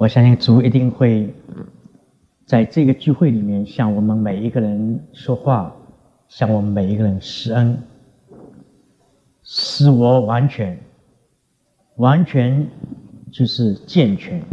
我相信主一定会在这个聚会里面向我们每一个人说话，向我们每一个人施恩，使我完全就是健全，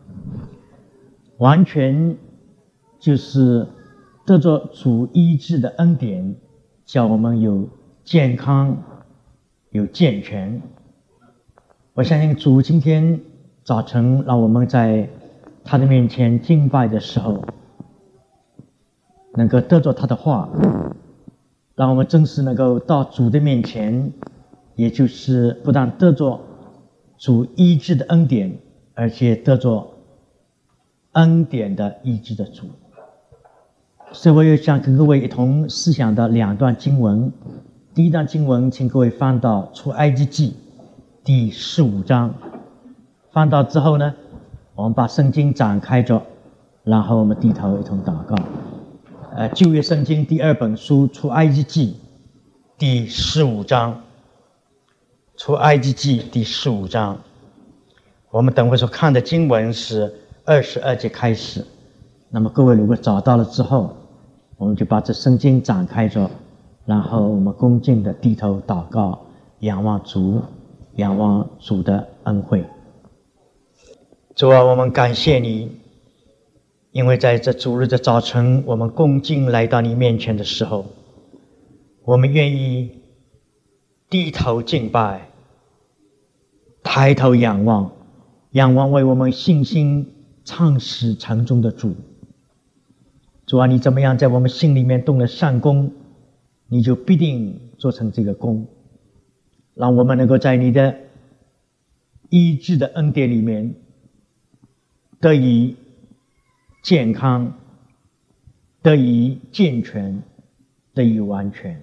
完全就是得着主医治的恩典，叫我们有健康有健全。我相信主今天早晨让我们在他的面前敬拜的时候，能够得着他的话，让我们真是能够到主的面前，也就是不但得着主医治的恩典，而且得着恩典的医治的主。所以我也想跟各位一同思想的两段经文。第一段经文请各位翻到出埃及记第15章，翻到之后呢，我们把圣经展开着，然后我们低头一同祷告。旧约圣经第2本书出埃及记第15章，出埃及记第15章，我们等会所看的经文是22节开始。那么各位如果找到了之后，我们就把这圣经展开着，然后我们恭敬的低头祷告，仰望主的恩惠。主啊，我们感谢你，因为在这主日的早晨，我们恭敬来到你面前的时候，我们愿意低头敬拜，抬头仰望为我们信心创始成终的主。主啊，你怎么样在我们心里面动了善功，你就必定做成这个功，让我们能够在你的医治的恩典里面得以健康，得以健全，得以完全。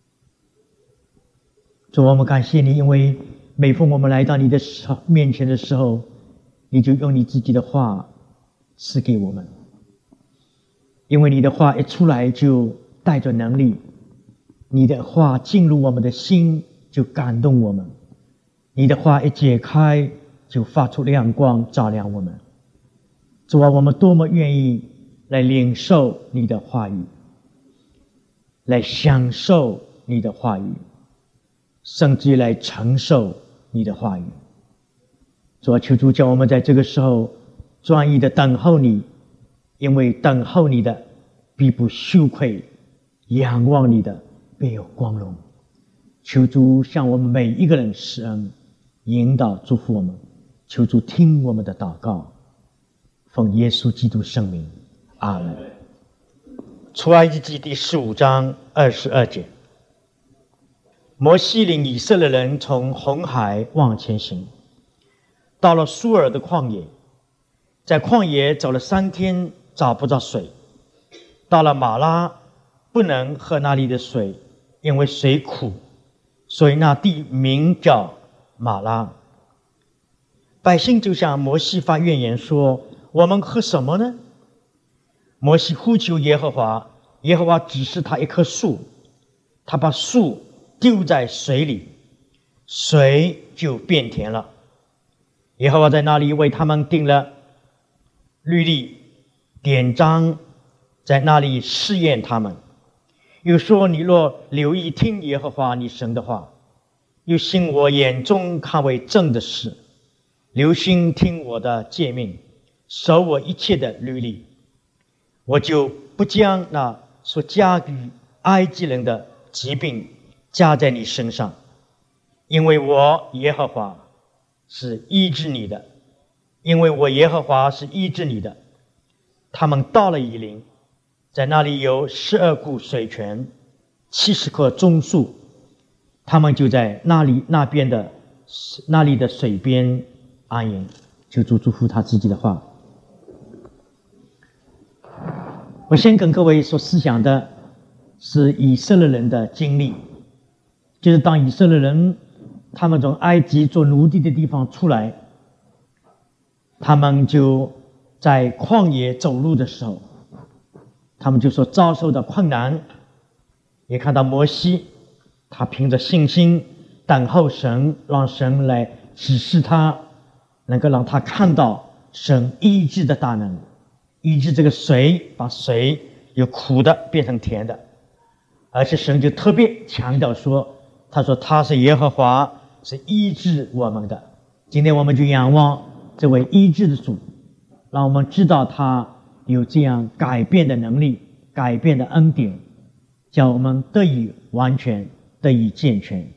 主，我们感谢你，因为每逢我们来到你的面前的时候，你就用你自己的话赐给我们。因为你的话一出来就带着能力，你的话进入我们的心就感动我们，你的话一解开就发出亮光照亮我们。主啊，我们多么愿意来领受你的话语，来享受你的话语，甚至来承受你的话语。主啊，求主叫我们在这个时候专一的等候你，因为等候你的必不羞愧，仰望你的必有光荣。求主向我们每一个人施恩，引导祝福我们。求主听我们的祷告，奉耶稣基督圣名，阿门。出埃及记第15章22节，摩西领以色列人从红海往前行，到了苏尔的旷野，在旷野走了3天，找不着水。到了马拉，不能喝那里的水，因为水苦，所以那地名叫马拉。百姓就向摩西发怨言说：我们喝什么呢？摩西呼求耶和华，耶和华指示他一棵树，他把树丢在水里，水就变甜了。耶和华在那里为他们定了律例典章，在那里试验他们。又说：你若留意听耶和华你神的话，又信我眼中看为正的事，留心听我的诫命，守我一切的律例，我就不将那所加于埃及人的疾病加在你身上，因为我耶和华是医治你的，因为我耶和华是医治你的。他们到了以琳，在那里有12股水泉，70棵棕树，他们就在那里的水边安营。求主祝福他自己的话。我先跟各位所思想的是以色列人的经历，就是当以色列人他们从埃及做奴隶的地方出来，他们就在旷野走路的时候，他们就所遭受的困难，也看到摩西他凭着信心等候神，让神来指示他，能够让他看到神医治的大能，医治这个水，把水由苦的变成甜的。而且神就特别强调说，他说他是耶和华，是医治我们的。今天我们就仰望这位医治的主，让我们知道他有这样改变的能力，改变的恩典，叫我们得以完全，得以健全。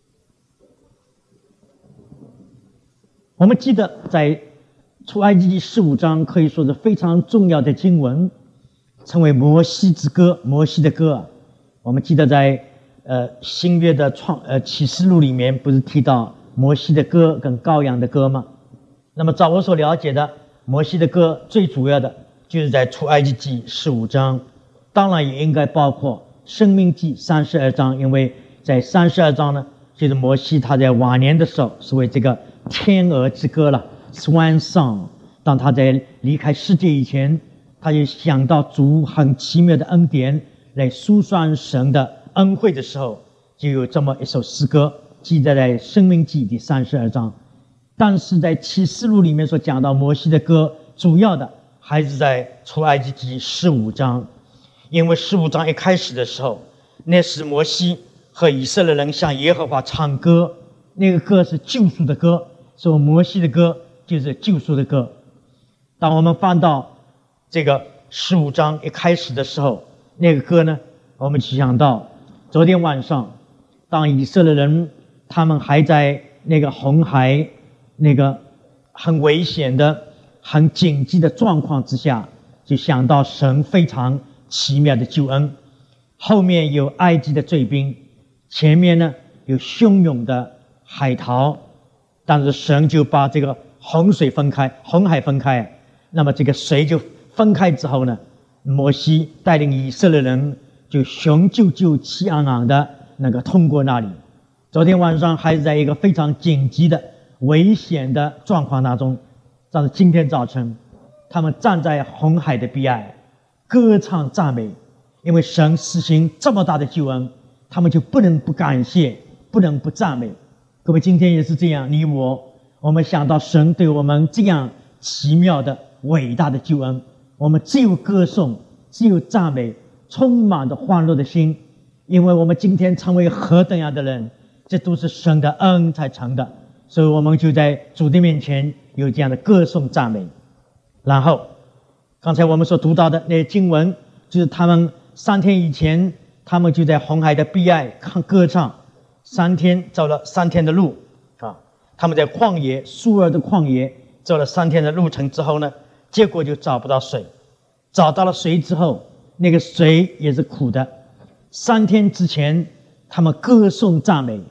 我们记得在出埃及记15章可以说是非常重要的经文，称为摩西之歌，摩西的歌。我们记得在新约的启示录里面不是提到摩西的歌跟羔羊的歌吗？那么照我所了解的，摩西的歌最主要的就是在出埃及记15章，当然也应该包括申命记32章，因为在32章呢，就是摩西他在晚年的时候是为这个天鹅之歌了 Swan Song。 当他在离开世界以前，他就想到主很奇妙的恩典来述算神的恩惠的时候，就有这么一首诗歌记载在申命记第32章。但是在启示录里面所讲到摩西的歌，主要的还是在出埃及记15章。因为15章一开始的时候，那时摩西和以色列人向耶和华唱歌，那个歌是救赎的歌，所以摩西的歌就是救赎的歌。当我们翻到这个15章一开始的时候，那个歌呢，我们去想到昨天晚上，当以色列人他们还在那个红海那个很危险的很紧急的状况之下，就想到神非常奇妙的救恩。后面有埃及的追兵，前面呢有汹涌的海涛，但是神就把这个洪海分开。那么这个水就分开之后呢，摩西带领以色列人就雄赳赳气昂昂的那个通过那里。昨天晚上还是在一个非常紧急的危险的状况当中，但是今天早晨他们站在红海的彼岸歌唱赞美，因为神施行这么大的救恩，他们就不能不感谢，不能不赞美。各位，今天也是这样，你我们想到神对我们这样奇妙的伟大的救恩，我们只有歌颂，只有赞美，充满着欢乐的心。因为我们今天成为何等样的人，这都是神的恩才成的，所以我们就在主的面前有这样的歌颂赞美。然后刚才我们所读到的那些经文，就是他们3天以前，他们就在红海的彼岸歌唱，3天走了3天的路啊。他们在旷野苏尔的旷野走了3天的路程之后呢，结果就找不到水。找到了水之后，那个水也是苦的。3天之前他们歌颂赞美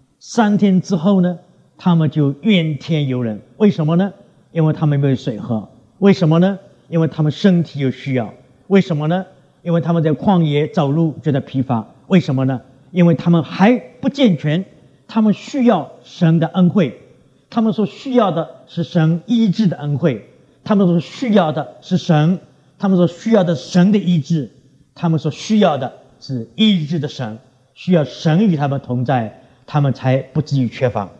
，3天之后呢，他们就怨天尤人。为什么呢？因为他们没有水喝。为什么呢？因为他们身体有需要。为什么呢？因为他们在旷野走路觉得疲乏。为什么呢？因为他们还不健全，他们需要神的恩惠，他们所需要的是神医治的恩惠，他们所需要的是神，他们所需要的是神的医治，他们所需要的是医治的神，需要神与他们同在，他们才不至于缺乏。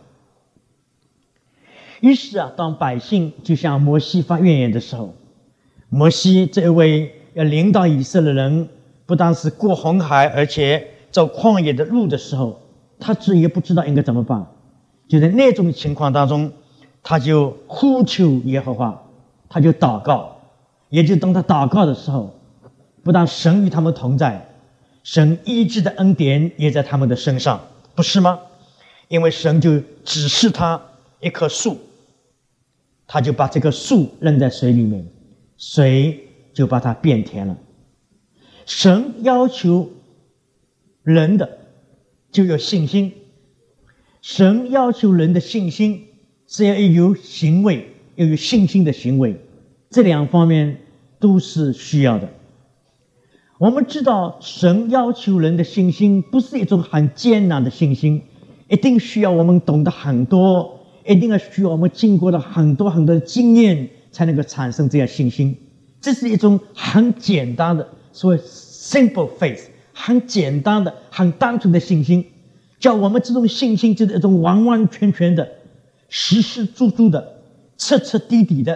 于是当百姓就向摩西发怨言的时候，摩西这一位要领导以色列人不但是过红海，而且走旷野的路的时候，他自己也不知道应该怎么办。就在那种情况当中，他就呼求耶和华，他就祷告。也就当他祷告的时候，不但神与他们同在，神医治的恩典也在他们的身上，不是吗？因为神就指示他一棵树，他就把这棵树扔在水里面，水就把它变甜了。神要求人的就有信心，神要求人的信心是要有行为，要有信心的行为，这2方面都是需要的。我们知道神要求人的信心不是一种很艰难的信心，一定需要我们懂得很多，一定要需要我们经过了很多的经验才能够产生这样信心。这是一种很简单的所谓 simple faith， 很简单的很单纯的信心，叫我们这种信心就是一种完完全全的实实足足的彻彻底底的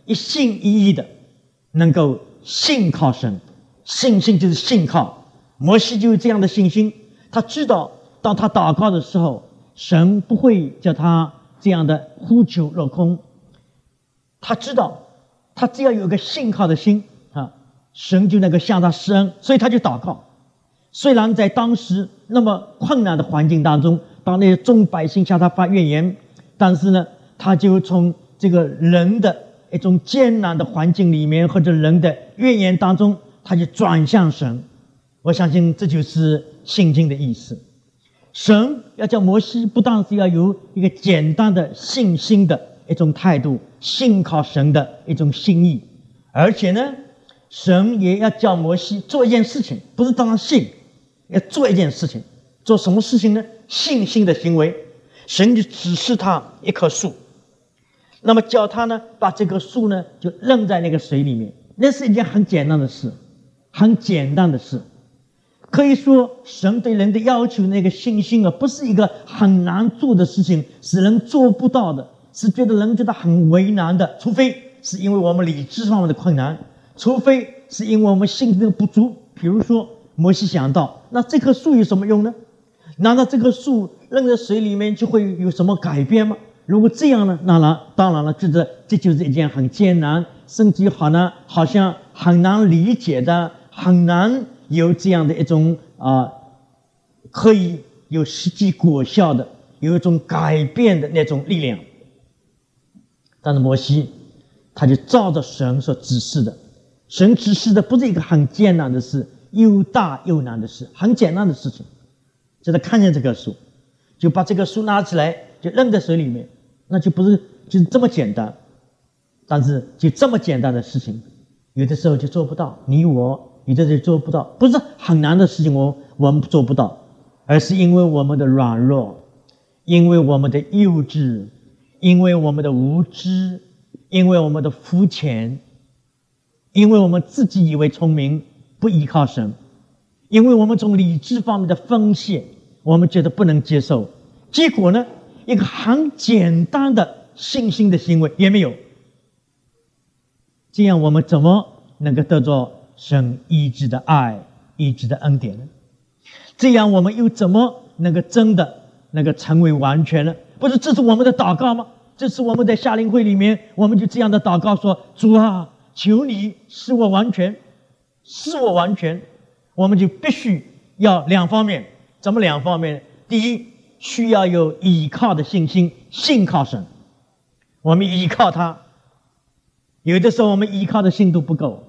一心一意的能够信靠神。信心就是信靠，摩西就有这样的信心，他知道当他祷告的时候，神不会叫他这样的呼求落空。他知道他只要有个信靠的心神就能够向他施恩，所以他就祷告。虽然在当时那么困难的环境当中，当那些众百姓向他发怨言，但是呢，他就从这个人的一种艰难的环境里面，或者人的怨言当中，他就转向神。我相信这就是信心的意思。神要叫摩西不但是要有一个简单的信心的一种态度，信靠神的一种心意，而且呢，神也要叫摩西做一件事情，不是当然信，要做一件事情。做什么事情呢？信心的行为。神就指示他一棵树，那么叫他呢把这棵树呢就扔在那个水里面。那是一件很简单的事，很简单的事。可以说神对人的要求那个信心不是一个很难做的事情，是人做不到的，是人觉得很为难的，除非是因为我们理智上面的困难，除非是因为我们信心的不足。比如说摩西想到，那这棵树有什么用呢？难道这棵树扔在水里面就会有什么改变吗？如果这样呢，当然了，这就是一件很艰难，甚至好像很难理解的，很难有这样的一种可以有实际果效的，有一种改变的那种力量。但是摩西他就照着神所指示的，神指示的不是一个很艰难的事，又大又难的事，很简单的事情。就他看见这棵树，就把这棵树拿起来就扔在水里面，那就不是就是这么简单。但是就这么简单的事情，有的时候就做不到，你我有的时候做不到，不是很难的事情我们做不到，而是因为我们的软弱，因为我们的幼稚，因为我们的无知，因为我们的肤浅，因为我们自己以为聪明，不依靠神，因为我们从理智方面的分析，我们觉得不能接受，结果呢，一个很简单的信心的行为也没有。这样我们怎么能够得着神医治的爱、医治的恩典呢？这样我们又怎么能够真的能够成为完全呢？不是这是我们的祷告吗？这是我们在夏令会里面，我们就这样的祷告说：主啊，求你使我完全，使我完全。我们就必须要两方面。怎么两方面？第一，需要有依靠的信心，信靠神，我们依靠他。有的时候我们依靠的心都不够，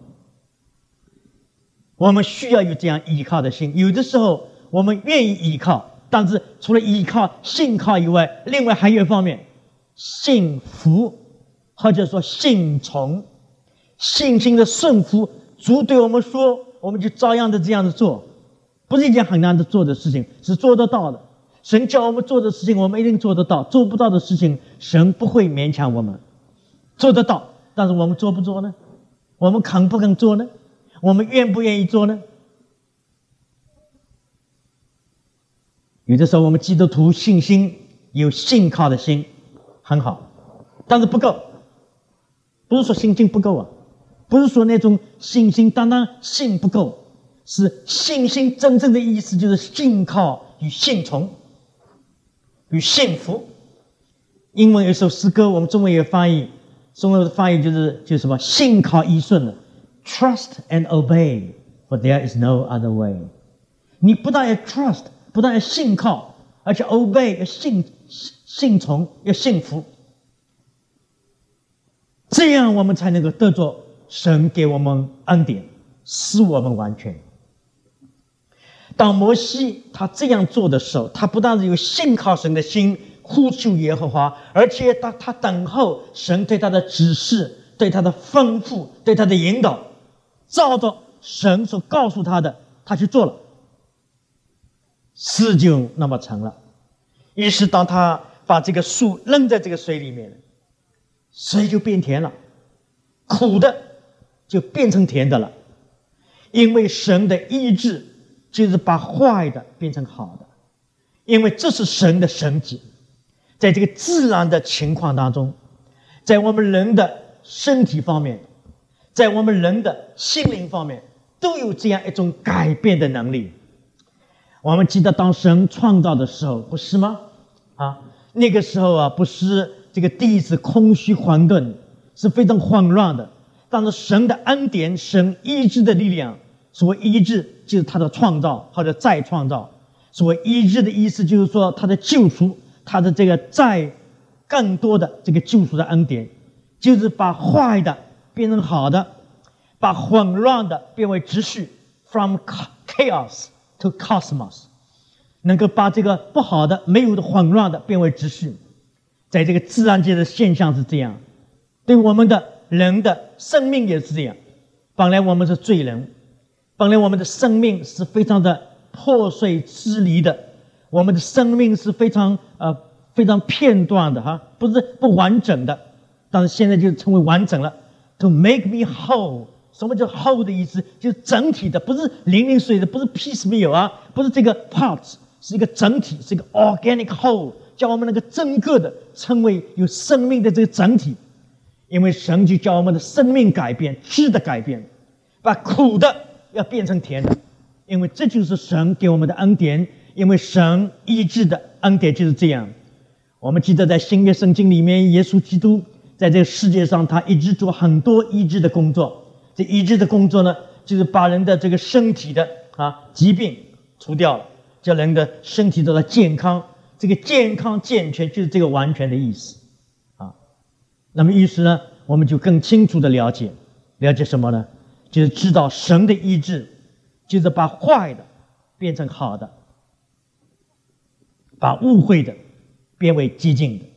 我们需要有这样依靠的心。有的时候我们愿意依靠，但是除了依靠、信靠以外，另外还有一方面，信服，或者说信从。信心的顺服，主对我们说，我们就照样的这样的做，不是一件很难的做的事情，是做得到的。神叫我们做的事情，我们一定做得到；做不到的事情，神不会勉强我们。做得到，但是我们做不做呢？我们肯不肯做呢？我们愿不愿意做呢？有的时候我们基督徒信心有信靠的心很好，但是不够。不是说信心不够不是说那种信心单单信不够，是信心真正的意思就是信靠与信从与信服。英文有一首诗歌，我们中文也翻译，中文的翻译就是什么？信靠依顺了 ，trust and obey, for there is no other way。你不但要 trust， 不但要信靠，而且 obey 要信从，要信服。这样我们才能够得着神给我们恩典，使我们完全。当摩西他这样做的时候，他不但是有信靠神的心，呼求耶和华，而且他等候神对他的指示，对他的吩咐，对他的引导，照着神所告诉他的，他去做了，事就那么成了。于是当他把这个树扔在这个水里面，水就变甜了，苦的就变成甜的了。因为神的意志就是把坏的变成好的，因为这是神的神迹。在这个自然的情况当中，在我们人的身体方面，在我们人的心灵方面，都有这样一种改变的能力。我们记得当神创造的时候，不是吗？那个时候不是这个地是空虚混沌，是非常混乱的。但是神的恩典，神医治的力量，所谓医治就是他的创造或者再创造。所谓医治的意思就是说他的救赎，他的这个再更多的这个救赎的恩典，就是把坏的变成好的，把混乱的变为秩序 ，from chaos to cosmos， 能够把这个不好的、没有的、混乱的变为秩序。在这个自然界的现象是这样，对我们的人的生命也是这样。本来我们是罪人，本来我们的生命是非常的破碎支离的，我们的生命是非常片段的不是不完整的，但是现在就成为完整了。To make me whole， 什么叫 whole 的意思？就是整体的，不是零零碎的，不是 piecemeal 不是这个 parts， 是一个整体，是一个 organic whole， 叫我们能够整个的成为有生命的这个整体。因为神就叫我们的生命改变，质的改变，把苦的要变成甜的。因为这就是神给我们的恩典，因为神医治的恩典就是这样。我们记得在新约圣经里面，耶稣基督在这个世界上，他一直做很多医治的工作。这医治的工作呢，就是把人的这个身体的疾病除掉了，叫人的身体得到健康。这个健康健全就是这个完全的意思那么于是呢，我们就更清楚的了解什么呢？就是知道神的医治就是把坏的变成好的，把污秽的变为洁净的，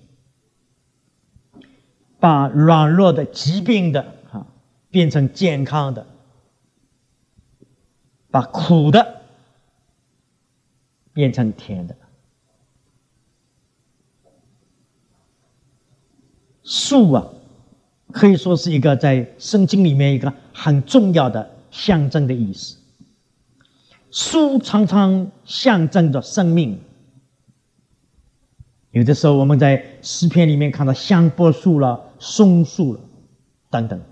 把软弱的、疾病的变成健康的，把苦的变成甜的。树可以说是一个在圣经里面一个很重要的象征的意思。树常常象征着生命。有的时候我们在诗篇里面看到香柏树了、松树了等等。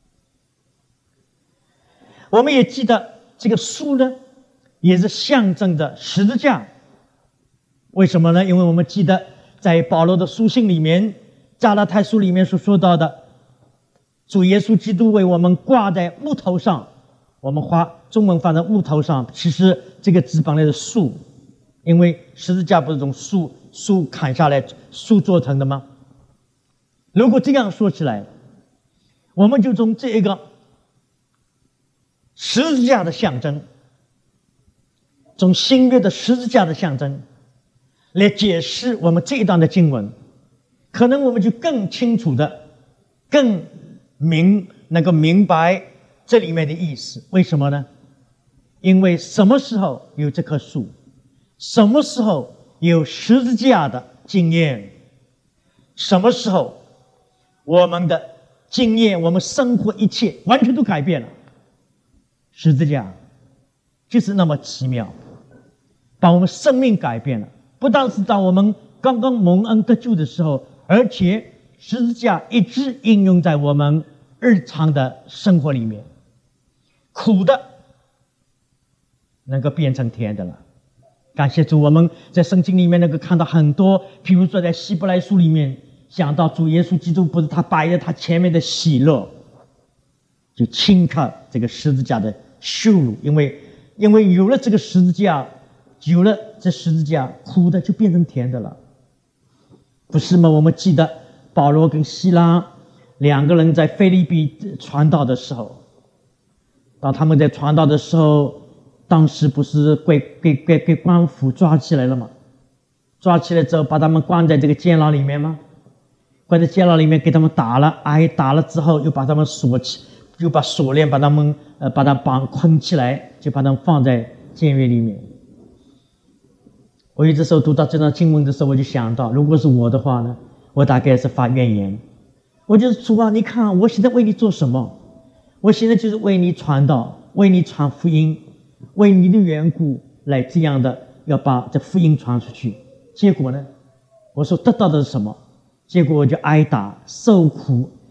我们也记得这个树呢，也是象征着十字架。为什么呢？因为我们记得在保罗的书信里面，加拉太书里面所说到的，主耶稣基督为我们挂在木头上，我们中文翻在木头上，其实这个字本来是树，因为十字架不是从树砍下来树做成的吗？如果这样说起来，我们就从这一个十字架的象征，从新约的十字架的象征来解释我们这一段的经文，可能我们就更清楚的更能够明白这里面的意思。为什么呢？因为什么时候有这棵树，什么时候有十字架的经验，什么时候我们的经验，我们生活一切完全都改变了。十字架就是那么奇妙，把我们生命改变了。不但是当我们刚刚蒙恩得救的时候，而且十字架一直应用在我们日常的生活里面。苦的能够变成甜的了。感谢主，我们在圣经里面能够看到很多，比如说在希伯来书里面讲到主耶稣基督，不是他摆在他前面的喜乐，就轻看这个十字架的羞辱。因为有了这个十字架，有了这十字架，苦的就变成甜的了，不是吗？我们记得保罗跟希拉两个人在腓立比传道的时候，当他们在传道的时候，当时不是给官府抓起来了吗？抓起来之后把他们关在这个监牢里面吗？关在监牢里面给他们打了，打了之后又把他们锁起，又把锁链把他们捆起来，就把他们放在监狱里面。我有的时候读到这段经文的时候，我就想到，如果是我的话呢，我大概是发怨言。我就是主啊，你看我现在为你做什么？我现在就是为你传道，为你传福音，为你的缘故来这样的要把这福音传出去。结果呢，我所得到的是什么？结果我就挨打受苦，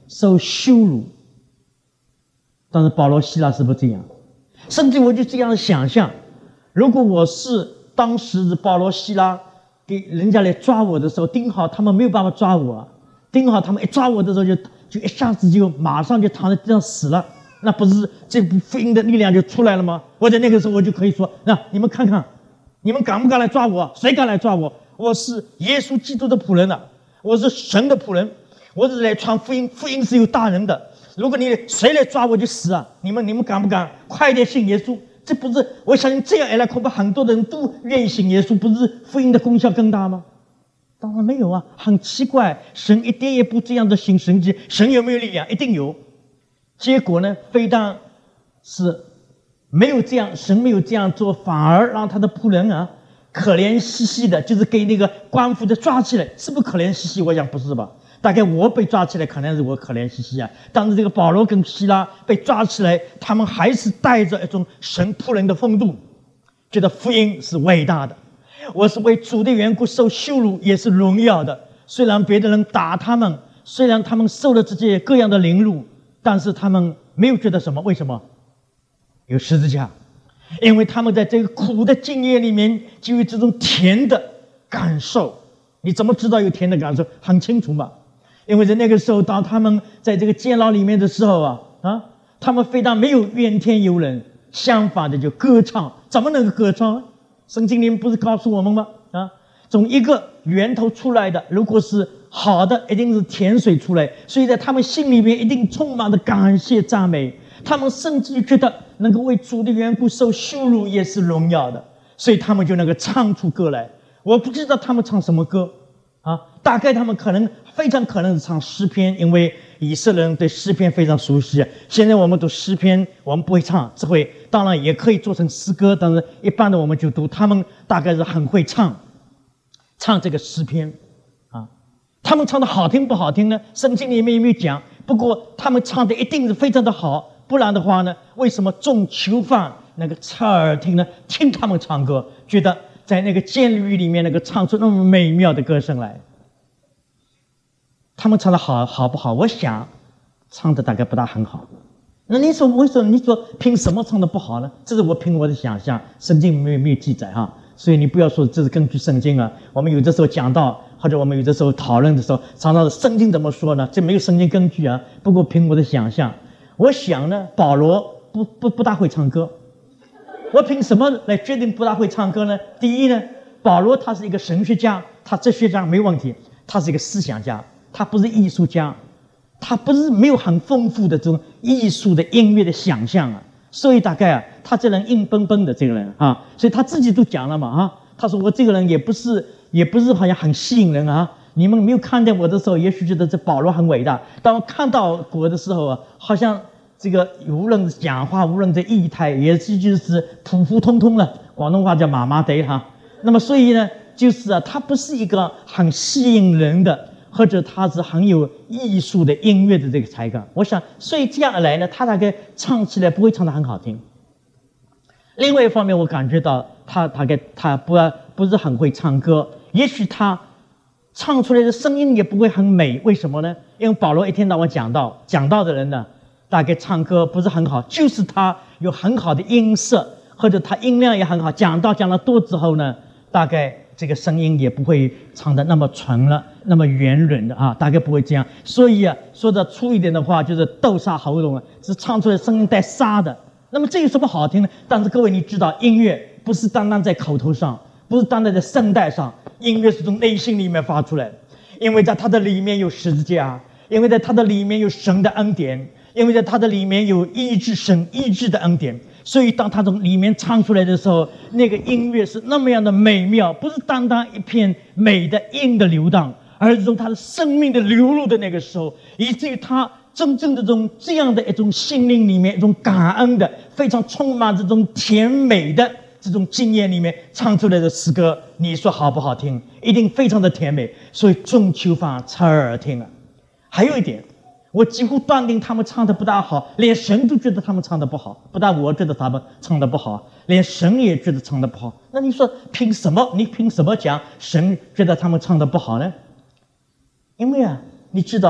受羞辱。但是保罗、希拉是不这样，甚至我就这样想象：如果我是当时保罗、希拉给人家来抓我的时候，定好他们没有办法抓我，定好他们一抓我的时候就一下子就马上就躺在地上死了，那不是这部福音的力量就出来了吗？我在那个时候我就可以说：那你们看看，你们敢不敢来抓我？谁敢来抓我？我是耶稣基督的仆人啊，我是神的仆人，我是来传福音，福音是有大人的。如果你谁来抓我就死啊！你们敢不敢快点信耶稣？这不是，我相信这样一来，恐怕很多人都愿意信耶稣，不是福音的功效更大吗？当然没有啊，很奇怪，神一点也不这样的行神迹，神有没有力量？一定有。结果呢，非但是没有这样，神没有这样做，反而让他的仆人啊可怜兮兮的，就是给那个官府的抓起来，是不是可怜兮兮？我想不是吧。大概我被抓起来，可能是我可怜兮兮啊。但是这个保罗跟希拉被抓起来，他们还是带着一种神仆人的风度，觉得福音是伟大的。我是为主的缘故受羞辱，也是荣耀的。虽然别的人打他们，虽然他们受了这些各样的凌辱，但是他们没有觉得什么。为什么？有十字架，因为他们在这个苦的经验里面就有这种甜的感受。你怎么知道有甜的感受？很清楚嘛。因为在那个时候，当他们在这个监牢里面的时候他们非但没有怨天尤人，相反的就歌唱。怎么能够歌唱？圣经里面不是告诉我们吗？从一个源头出来的，如果是好的，一定是甜水出来，所以在他们心里面一定充满了感谢赞美。他们甚至觉得能够为主的缘故受羞辱也是荣耀的，所以他们就能够唱出歌来。我不知道他们唱什么歌大概他们非常可能是唱诗篇，因为以色列人对诗篇非常熟悉。现在我们读诗篇，我们不会唱，只会当然也可以做成诗歌，但是一般的我们就读。他们大概是很会唱这个诗篇他们唱的好听不好听呢？圣经里面有没有讲？不过他们唱的一定是非常的好，不然的话呢，为什么众囚犯那个侧耳听呢？听他们唱歌，觉得在那个监狱里面唱出那么美妙的歌声来。他们唱的好不好？我想唱的大概不大很好。那你说为什么？你说凭什么唱的不好呢？这是我凭我的想象，圣经没有记载所以你不要说这是根据圣经我们有的时候讲到，或者我们有的时候讨论的时候，常常圣经怎么说呢？这没有圣经根据不过凭我的想象，我想呢，保罗不大会唱歌。我凭什么来决定不大会唱歌呢？第一呢，保罗他是一个神学家，他哲学家没问题，他是一个思想家，他不是艺术家，他不是没有很丰富的这种艺术的音乐的想象所以大概他这人硬蹦蹦的这个人所以他自己都讲了嘛他说我这个人也不是好像很吸引人你们没有看见我的时候，也许觉得这保罗很伟大，当我看到我的时候好像这个无论是讲话，无论是仪态，也是就是普普通通的，广东话叫麻麻得那么所以呢，就是他不是一个很吸引人的，或者他是很有艺术的音乐的这个才干。我想，所以这样一来呢，他大概唱起来不会唱得很好听。另外一方面，我感觉到他大概他不是很会唱歌，也许他唱出来的声音也不会很美。为什么呢？因为保罗一天到晚讲道的人呢，大概唱歌不是很好，就是他有很好的音色，或者他音量也很好，讲了多之后呢，大概这个声音也不会唱得那么纯了，那么圆润的大概不会这样。所以说的粗一点的话，就是豆沙喉咙是唱出来声音带沙的。那么这有什么好听呢？但是各位你知道，音乐不是单单在口头上，不是单单在声带上，音乐是从内心里面发出来的。因为在它的里面有十字架，因为在它的里面有神的恩典，因为在它的里面有医治的恩典。所以当他从里面唱出来的时候，那个音乐是那么样的美妙，不是单单一片美的音的流荡，而是从他的生命的流露的那个时候，以至于他真正的这样的一种心灵里面一种感恩的，非常充满这种甜美的这种经验里面唱出来的诗歌，你说好不好听？一定非常的甜美。所以众囚犯侧耳听还有一点，我几乎断定他们唱的不大好，连神都觉得他们唱的不好，不但我觉得他们唱的不好，连神也觉得唱的不好。那你说凭什么？你凭什么讲神觉得他们唱的不好呢？因为你知道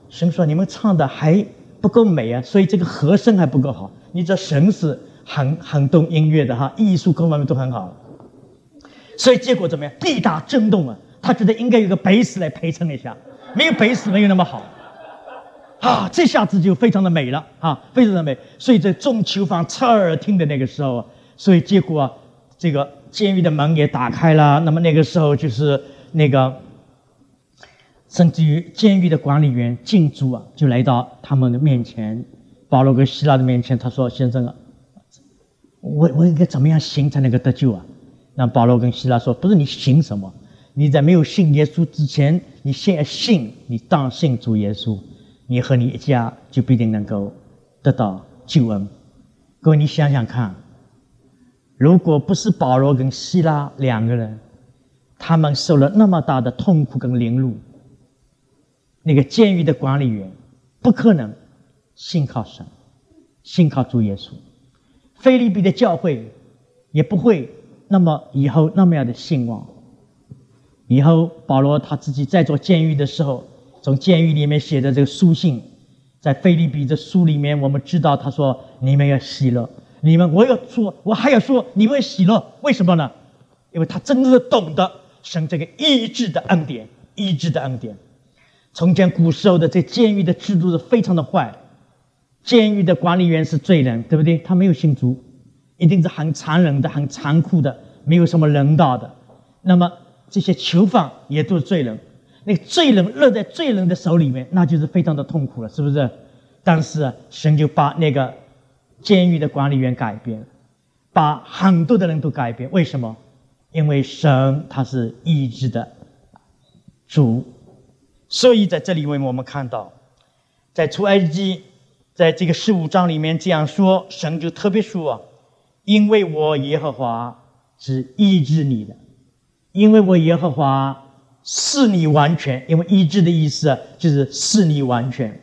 神说你们唱的还不够美啊，所以这个和声还不够好。你知道神是很懂音乐的哈，艺术各方面都很好。所以结果怎么样？地大震动啊！他觉得应该有个贝斯来陪衬一下，没有贝斯没有那么好。这下子就非常的美了非常的美。所以在众囚犯侧耳听的那个时候，所以结果这个监狱的门也打开了。那么那个时候就是那个，甚至于监狱的管理员禁足就来到他们的面前，保罗跟希拉的面前，他说：“先生啊，我应该怎么样行才能够得救啊？”那保罗跟希拉说：“不是你行什么，你在没有信耶稣之前，你先信，你当信主耶稣。”你和你一家就必定能够得到救恩。各位，你想想看，如果不是保罗跟希拉两个人，他们受了那么大的痛苦跟凌辱，那个监狱的管理员不可能信靠神，信靠主耶稣。腓立比的教会也不会那么以后那么样的兴旺。以后保罗他自己在做监狱的时候，从监狱里面写的这个书信，在腓立比的书里面，我们知道他说：“你们要喜乐，我还要说你们喜乐。”为什么呢？因为他真的懂得神这个医治的恩典，医治的恩典。从前古时候的这监狱的制度是非常的坏，监狱的管理员是罪人，对不对？他没有信主，一定是很残忍的、很残酷的，没有什么人道的。那么这些囚犯也都是罪人。那个罪人落在罪人的手里面，那就是非常的痛苦了，是不是？但是神就把那个监狱的管理员改变，把很多的人都改变。为什么？因为神他是医治的主。所以在这里我们看到，在出埃及记在这个15章里面这样说，神就特别说：“因为我耶和华是医治你的，因为我耶和华使你完全。”因为医治的意思就是使你完全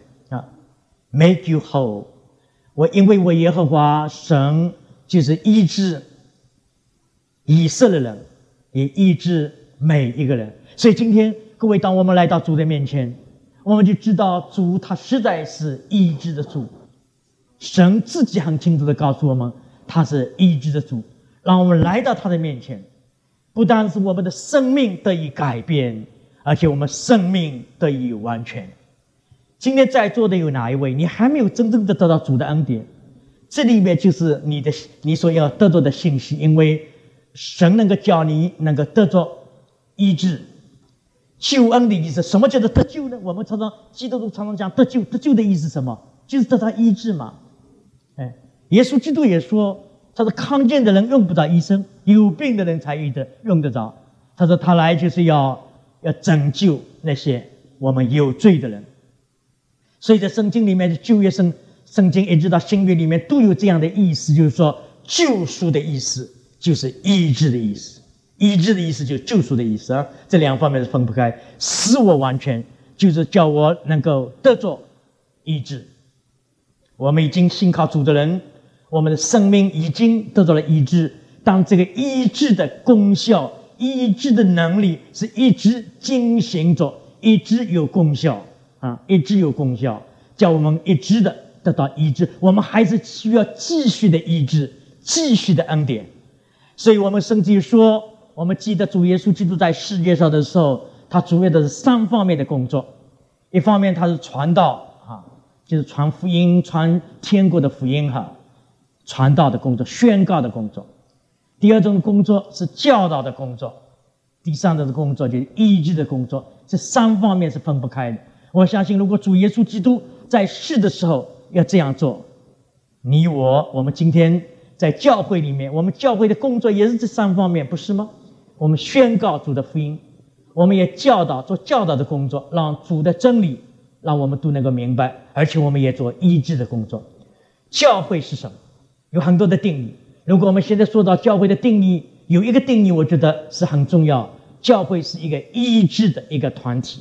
，make you whole。因为我耶和华神就是医治以色列人，也医治每一个人。所以今天各位，当我们来到主的面前，我们就知道主他实在是医治的主。神自己很清楚地告诉我们，他是医治的主，让我们来到他的面前。不但是我们的生命得以改变，而且我们生命得以完全。今天在座的有哪一位你还没有真正的得到主的恩典？这里面就是你所要得到的信息，因为神能够叫你能够得着医治。救恩的意思，什么叫做得救呢？我们基督徒常常讲得救，得救的意思是什么？就是得到医治嘛。耶稣基督也说，他说康健的人用不着医生，有病的人才用得着。他说他来就是要拯救那些我们有罪的人。所以在圣经里面的旧约圣经一直到新约里面都有这样的意思，就是说救赎的意思就是医治的意思，医治的意思就是救赎的意思这两方面是分不开。使我完全就是叫我能够得着医治。我们已经信靠主的人，我们的生命已经得到了医治。当这个医治的功效、医治的能力是一直进行着，一直有功效一直有功效，叫我们一直的得到医治。我们还是需要继续的医治，继续的恩典。所以我们甚至于说，我们记得主耶稣基督在世界上的时候，他主要的是3方面的工作。一方面他是传道就是传福音，传天国的福音传道的工作，宣告的工作。第二种工作是教导的工作，第三种的工作就是医治的工作。这3方面是分不开的。我相信如果主耶稣基督在世的时候要这样做，你我们今天在教会里面，我们教会的工作也是这3方面，不是吗？我们宣告主的福音，我们也做教导的工作，让主的真理让我们都能够明白，而且我们也做医治的工作。教会是什么？有很多的定义。如果我们现在说到教会的定义，有一个定义我觉得是很重要，教会是一个医治的一个团体，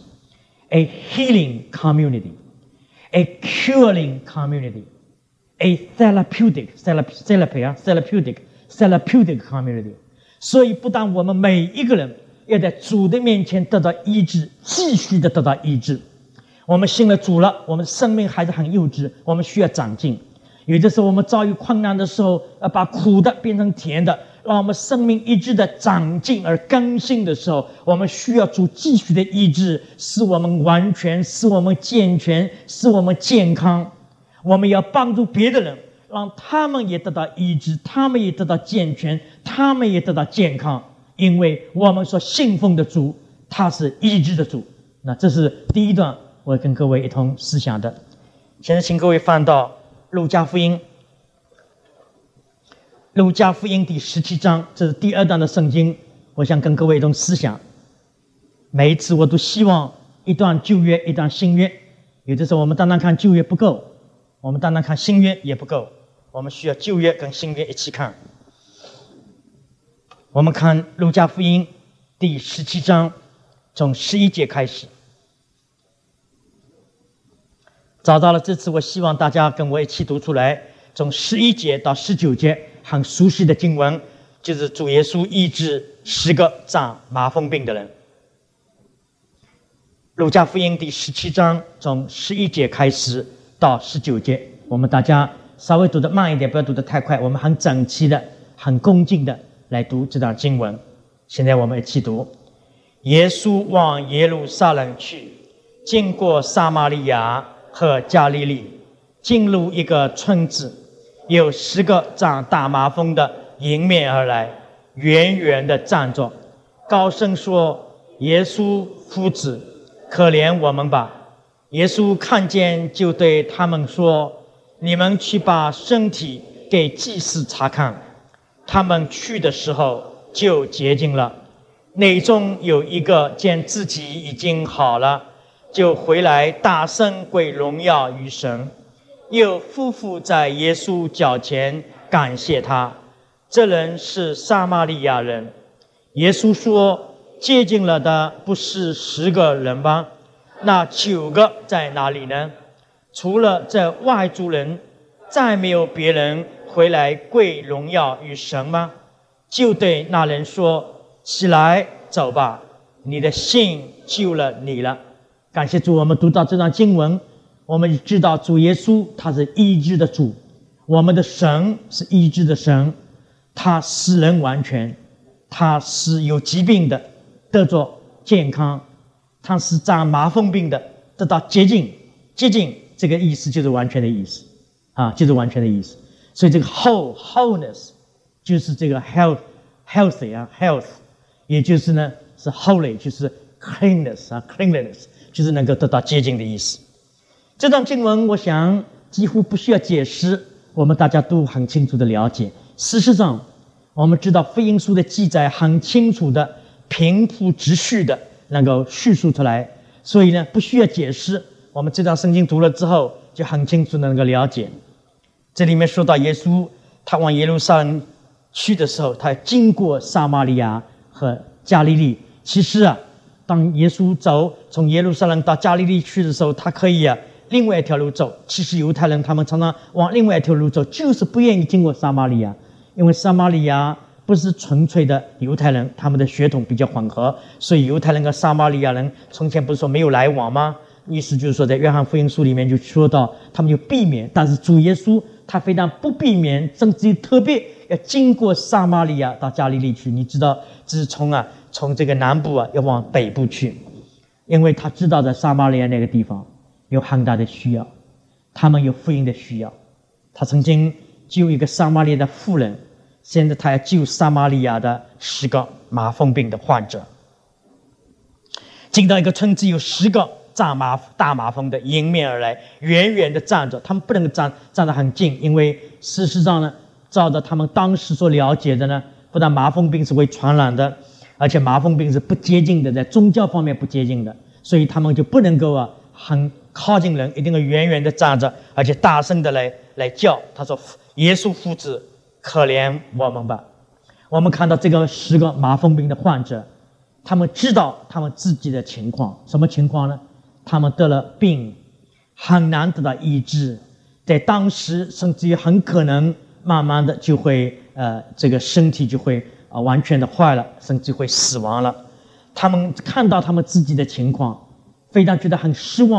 A healing community, A curing community, A therapeutic community。 所以不但我们每一个人要在主的面前得到医治，继续的得到医治， 我们信了主了，我们生命还是很幼稚，我们需要长进。有的时候我们遭遇困难的时候，要把苦的变成甜的，让我们生命一直的长进而更新的时候，我们需要主继续的医治，使我们完全，使我们健全，使我们健康。我们要帮助别的人，让他们也得到医治，他们也得到健全，他们也得到健康，因为我们所信奉的主，他是医治的主。那这是第一段我跟各位一同思想的。现在请各位翻到路加福音，路加福音第17章，这是第2段的圣经。我想跟各位一同思想。每一次我都希望一段旧约，一段新约。有的时候我们单单看旧约不够，我们单单看新约也不够，我们需要旧约跟新约一起看。我们看路加福音第17章，从11节开始。找到了，这次我希望大家跟我一起读出来，从11节到19节，很熟悉的经文，就是主耶稣医治10个长麻风病的人。路加福音第17章，从11节开始到19节，我们大家稍微读得慢一点，不要读得太快，我们很整齐的、很恭敬的来读这段经文。现在我们一起读：耶稣往耶路撒冷去，经过撒玛利亚和加利利，进入一个村子，有10个长大麻风的迎面而来，远远地站着，高声说：耶稣夫子，可怜我们吧！耶稣看见，就对他们说：你们去把身体给祭司查看。他们去的时候就洁净了。内中有一个见自己已经好了，就回来大声归荣耀于神，又匍匐在耶稣脚前感谢他。这人是撒玛利亚人。耶稣说：洁净了的不是10个人吗？那9个在哪里呢？除了这外族人，再没有别人回来归荣耀于神吗？就对那人说：起来走吧，你的信救了你了。感谢主，我们读到这段经文，我们知道主耶稣他是医治的主，我们的神是医治的神，他使人完全，他是有疾病的得着健康，他是长麻风病的得到洁净。洁净这个意思就是完全的意思啊，就是完全的意思。所以这个 wholeness 就是这个 healthy 啊 health， 也就是呢是 holy 就是 cleanness 啊 cleanliness， 就是能够得到洁净的意思。这段经文我想几乎不需要解释，我们大家都很清楚的了解。事实上我们知道福音书的记载很清楚的平铺直叙的能够叙述出来，所以呢不需要解释，我们这段圣经读了之后就很清楚的能够了解。这里面说到耶稣他往耶路撒冷去的时候，他经过撒玛利亚和加利利。其实啊，当耶稣从耶路撒冷到加利利去的时候，他可以另外一条路走。其实犹太人他们常常往另外一条路走，就是不愿意经过撒玛利亚，因为撒玛利亚不是纯粹的犹太人，他们的血统比较混合，所以犹太人跟撒玛利亚人从前不是说没有来往吗？意思就是说在约翰福音书里面就说到他们就避免，但是主耶稣他非但不避免，甚至特别要经过撒玛利亚到加利利去。你知道这是从这个南部要往北部去，因为他知道在撒玛利亚那个地方有很大的需要，他们有福音的需要。他曾经救一个撒玛利亚的妇人，现在他要救撒玛利亚的10个麻风病的患者。进到一个村子，有10个大麻风的迎面而来，远远的站着，他们不能站得很近，因为事实上呢，照着他们当时所了解的呢，不但麻风病是会传染的，而且麻风病是不洁净的，在宗教方面不洁净的，所以他们就不能够很靠近人，一定要远远的站着，而且大声的来叫。他说：耶稣夫子，可怜我们吧！我们看到这个10个麻风病的患者，他们知道他们自己的情况，什么情况呢？他们得了病，很难得到医治，在当时甚至于很可能慢慢的就会这个身体就会完全的坏了，甚至会死亡了。他们看到他们自己的情况，非常觉得很失望，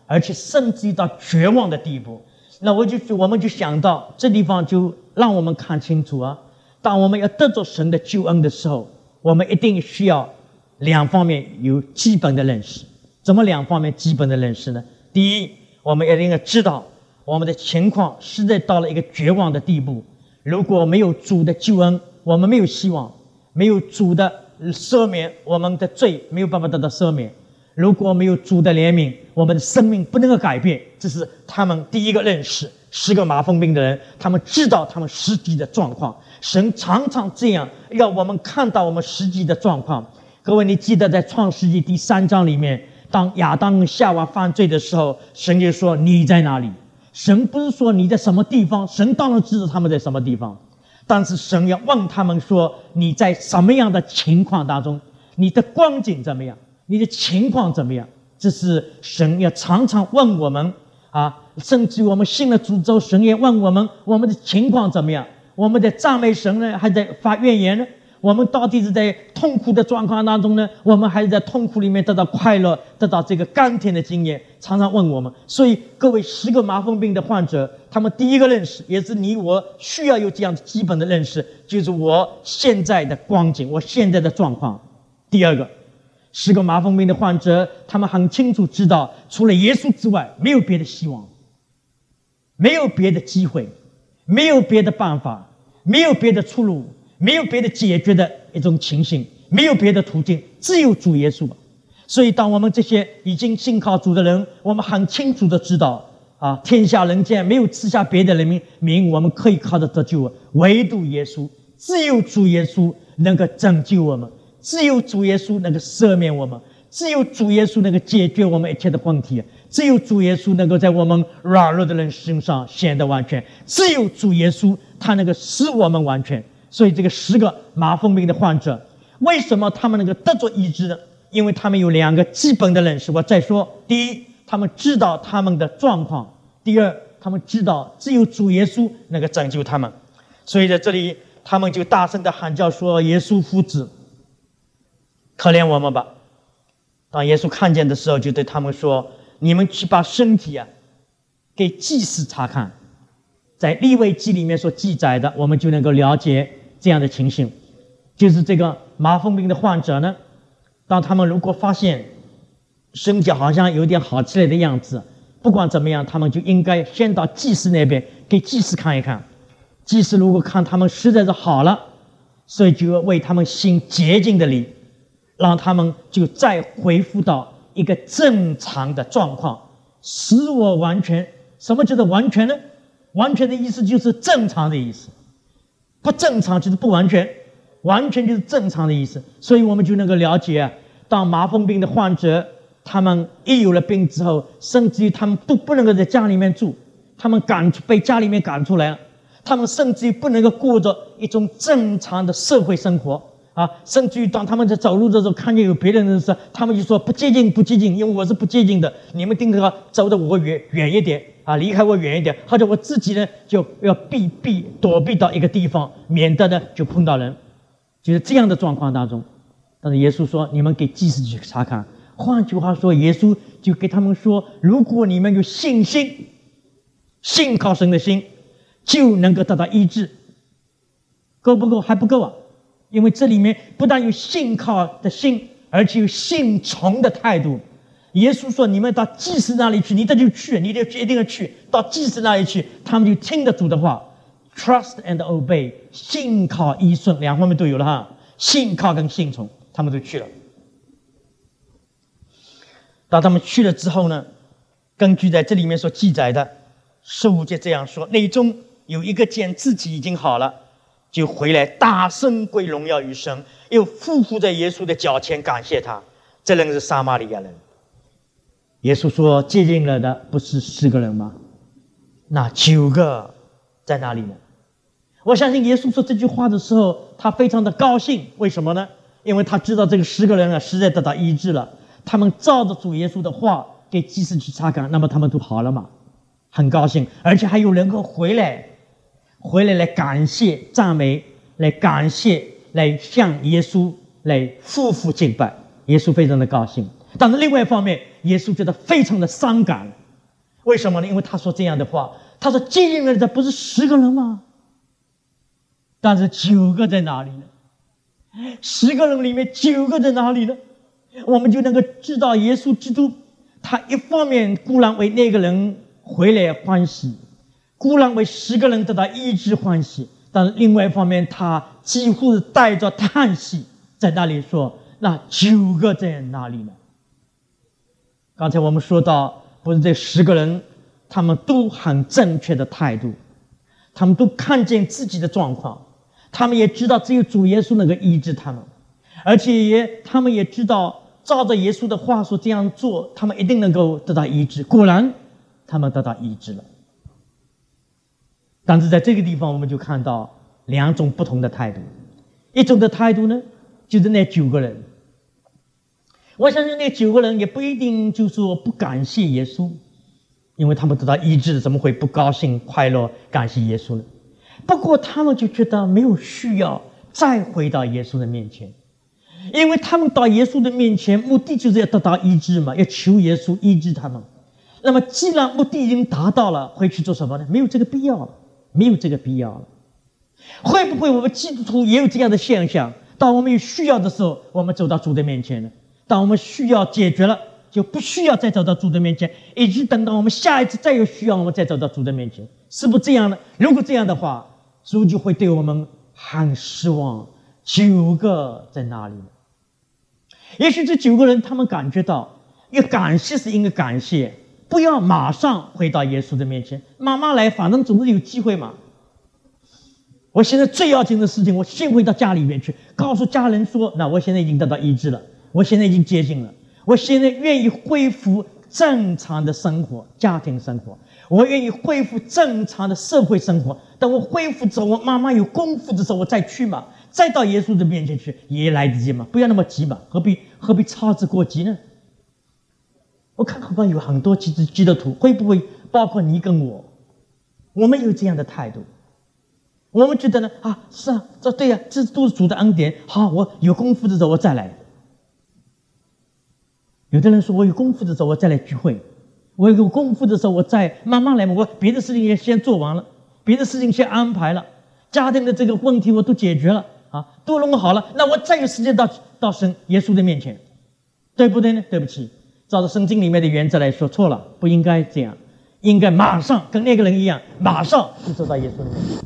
而且甚至于到绝望的地步。那我们就想到这地方，就让我们看清楚啊，当我们要得着神的救恩的时候，我们一定需要两方面有基本的认识。怎么两方面基本的认识呢？第一，我们一定要知道我们的情况实在到了一个绝望的地步，如果没有主的救恩，我们没有希望；没有主的赦免，我们的罪没有办法得到赦免；如果没有主的怜悯，我们的生命不能够改变。这是他们第一个认识。10个麻风病的人，他们知道他们实际的状况。神常常这样，要我们看到我们实际的状况。各位，你记得在创世纪第3章里面，当亚当和夏娃犯罪的时候，神就说你在哪里？神不是说你在什么地方，神当然知道他们在什么地方，但是神要问他们说你在什么样的情况当中，你的光景怎么样，你的情况怎么样。这是神要常常问我们啊，甚至我们信了主之后，神也问我们的情况怎么样。我们在赞美神呢，还在发怨言呢？我们到底是在痛苦的状况当中呢，我们还是在痛苦里面得到快乐，得到这个甘甜的经验？常常问我们。所以各位10个麻风病的患者，他们第一个认识，也是你我需要有这样基本的认识，就是我现在的光景，我现在的状况。第二个，10个麻风病的患者，他们很清楚知道，除了耶稣之外，没有别的希望，没有别的机会，没有别的办法，没有别的出路，没有别的解决的一种情形，没有别的途径，只有主耶稣。所以当我们这些已经信靠主的人，我们很清楚的知道啊，天下人间没有赐下别的人名我们可以靠着得救，唯独耶稣。只有主耶稣能够拯救我们，只有主耶稣能够赦免我们，只有主耶稣能够解决我们一切的问题，只有主耶稣能够在我们软弱的人身上显得完全，只有主耶稣他能够使我们完全。所以这个10个麻风病的患者，为什么他们能够得着医治呢？因为他们有2个基本的认识。我再说，第一，他们知道他们的状况；第二，他们知道只有主耶稣能够拯救他们。所以在这里，他们就大声的喊叫说：“耶稣夫子，可怜我们吧！”当耶稣看见的时候，就对他们说：“你们去把身体给祭司查看。”在利未记里面所记载的，我们就能够了解这样的情形。就是这个麻风病的患者呢，当他们如果发现身体好像有点好起来的样子，不管怎么样，他们就应该先到祭司那边给祭司看一看。祭司如果看他们实在是好了，所以就要为他们行洁净的礼，让他们就再恢复到一个正常的状况，使我完全。什么叫做完全呢？完全的意思就是正常的意思，不正常就是不完全，完全就是正常的意思。所以我们就能够了解当麻风病的患者，他们一有了病之后，甚至于他们不能够在家里面住，他们被家里面赶出来了，他们甚至于不能够过着一种正常的社会生活啊，甚至于当他们在走路的时候看见有别人的时候，他们就说不接近，因为我是不接近的，你们定要走得我远一点啊，离开我远一点，或者我自己呢就要躲避到一个地方，免得呢就碰到人。就是这样的状况当中，但是耶稣说你们给祭司去查看。换句话说，耶稣就给他们说，如果你们有信心，信靠神的心，就能够得到医治。够不够？还不够啊！因为这里面不但有信靠的心，而且有信从的态度。耶稣说你们到祭司那里去，你这就去，你就一定要去到祭司那里去，他们就听得主的话。 Trust and obey， 信靠依顺两方面都有了哈，信靠跟信从他们都去了。当他们去了之后呢，根据在这里面所记载的15节这样说，内中有一个见自己已经好了，就回来大声归荣耀于神，又匍匐在耶稣的脚前感谢他。这人是撒玛利亚人。耶稣说接近了的不是10个人吗？那9个在哪里呢？我相信耶稣说这句话的时候，他非常的高兴。为什么呢？因为他知道这个10个人实在得到医治了，他们照着主耶稣的话给祭司去查看，那么他们都好了嘛，很高兴。而且还有人会回来来感谢赞美，来感谢，来向耶稣来匍匐敬拜。耶稣非常的高兴。 但是另外一方面，耶稣觉得非常的伤感。为什么呢？因为他说这样的话，他说接应人的不是10个人吗？但是9个在哪里呢？10个人里面9个在哪里呢？我们就能够知道耶稣基督，他一方面固然为那个人回来欢喜，固然为10个人得到医治欢喜，但是另外一方面，他几乎是带着叹息在那里说：那9个在哪里呢？刚才我们说到，不是这10个人，他们都很正确的态度，他们都看见自己的状况，他们也知道只有主耶稣能够医治他们，而且他们也知道照着耶稣的话说这样做，他们一定能够得到医治。果然，他们得到医治了。但是在这个地方，我们就看到2种不同的态度。一种的态度呢，就是那9个人。我相信那9个人也不一定就说不感谢耶稣，因为他们得到医治，怎么会不高兴、快乐、感谢耶稣呢？不过他们就觉得没有需要再回到耶稣的面前，因为他们到耶稣的面前，目的就是要得到医治嘛，要求耶稣医治他们。那么既然目的已经达到了，回去做什么呢？没有这个必要了，没有这个必要了。会不会我们基督徒也有这样的现象？当我们有需要的时候，我们走到主的面前呢？当我们需要解决了，就不需要再走到主的面前，一直等到我们下一次再有需要，我们再走到主的面前，是不是这样呢？如果这样的话，主就会对我们很失望。9个在哪里呢？也许这9个人他们感觉到，要感谢是应该感谢，不要马上回到耶稣的面前，慢慢来，反正总是有机会嘛。我现在最要紧的事情，我先回到家里面去，告诉家人说，那我现在已经得到医治了，我现在已经接近了，我现在愿意恢复正常的生活，家庭生活，我愿意恢复正常的社会生活。等我恢复之后，我妈妈有功夫的时候，我再去嘛，再到耶稣的面前去，也来得及嘛，不要那么急嘛，何必操之过急呢？我看恐怕有很多基督徒，会不会包括你跟我们有这样的态度？我们觉得呢，是啊，这对呀，这都是主的恩典。好，我有功夫的时候我再来。有的人说，我有功夫的时候我再来聚会，我有功夫的时候我再慢慢来嘛，我别的事情也先做完了，别的事情先安排了，家庭的这个问题我都解决了都弄好了，那我再有时间到神耶稣的面前，对不对呢？对不起，照着圣经里面的原则来说，错了，不应该这样，应该马上跟那个人一样，马上就走到耶稣的面前。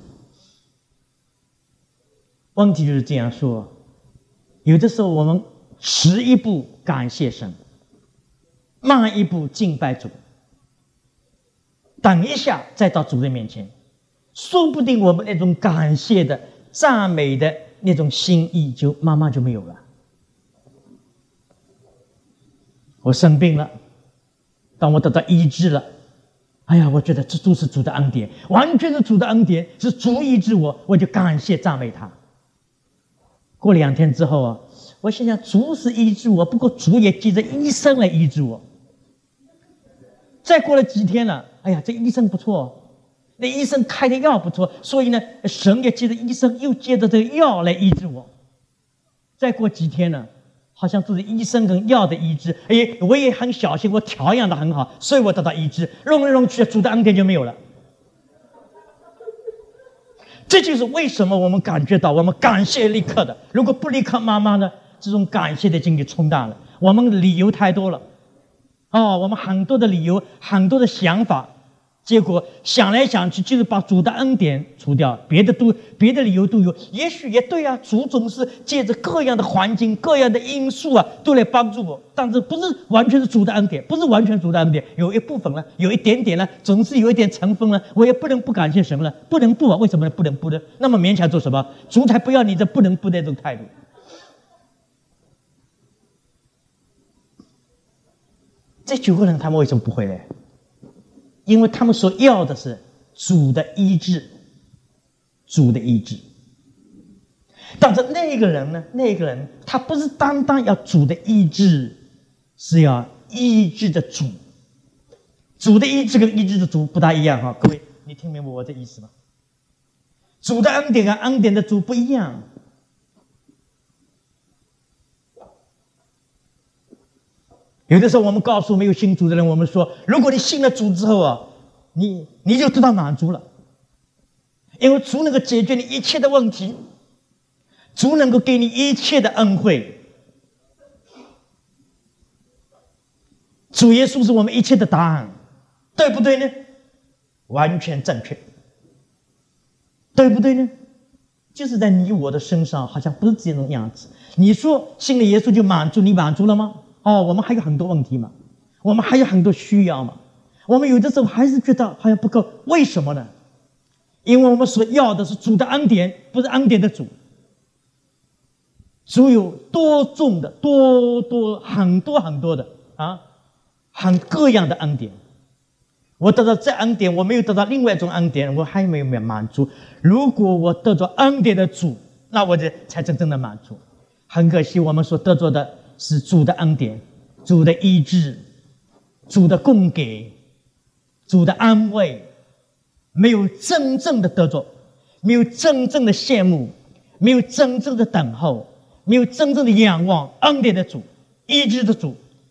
问题就是这样说，有的时候我们迟一步感谢神，慢一步敬拜主，等一下再到主的面前，说不定我们那种感谢的、赞美的那种心意就慢慢就没有了。我生病了，当我得到医治了，哎呀，我觉得这都是主的恩典，完全是主的恩典，是主医治我，我就感谢赞美他。过2天之后我心想，主是医治我，不过主也借着医生来医治我。再过了几天了，哎呀，这医生不错，那医生开的药不错，所以呢，神也借着医生，又借着这个药来医治我。再过几天呢，好像都是医生跟药的医治，我也很小心，我调养的很好，所以我得到医治。弄来弄去，主的恩典就没有了。这就是为什么我们感觉到我们感谢立刻的，如果不立刻，慢慢的这种感谢的经历冲淡了。我们的理由太多了，我们很多的理由，很多的想法，结果想来想去就是把主的恩典除掉，别的理由都有。也许也对啊，主总是借着各样的环境、各样的因素都来帮助我，但是不是完全是主的恩典，不是完全主的恩典，有一部分了，有一点点了，总是有一点成分了，我也不能不感谢神了，不能不为什么呢？不能不呢？那么勉强做什么？主才不要你这不能不的那种态度。这9个人他们为什么不回来？因为他们所要的是主的医治，主的医治。但是那个人呢？那个人他不是单单要主的医治，是要医治的主。主的医治跟医治的主不大一样各位，你听明白我的意思吗？主的恩典跟恩典的主不一样。 有的时候我们告诉没有信主的人，我们说，如果你信了主之后啊，你就得到满足了，因为主能够解决你一切的问题，主能够给你一切的恩惠，主耶稣是我们一切的答案，对不对呢？完全正确，对不对呢？就是在你我的身上，好像不是这种样子。你说信了耶稣就满足，你满足了吗？我们还有很多问题嘛，我们还有很多需要嘛，我们有的时候还是觉得好像不够，为什么呢？因为我们所要的是主的恩典，不是恩典的主。主有多重的、很多的很各样的恩典。我得到这恩典，我没有得到另外一种恩典，我还没有满足。如果我得到恩典的主，那我才真正的满足。很可惜，我们所得到的是主的恩典、主的医治、主的供给、主的安慰，没有真正的得着，没有真正的羡慕，没有真正的等候，没有真正的仰望恩典的主、医治的主、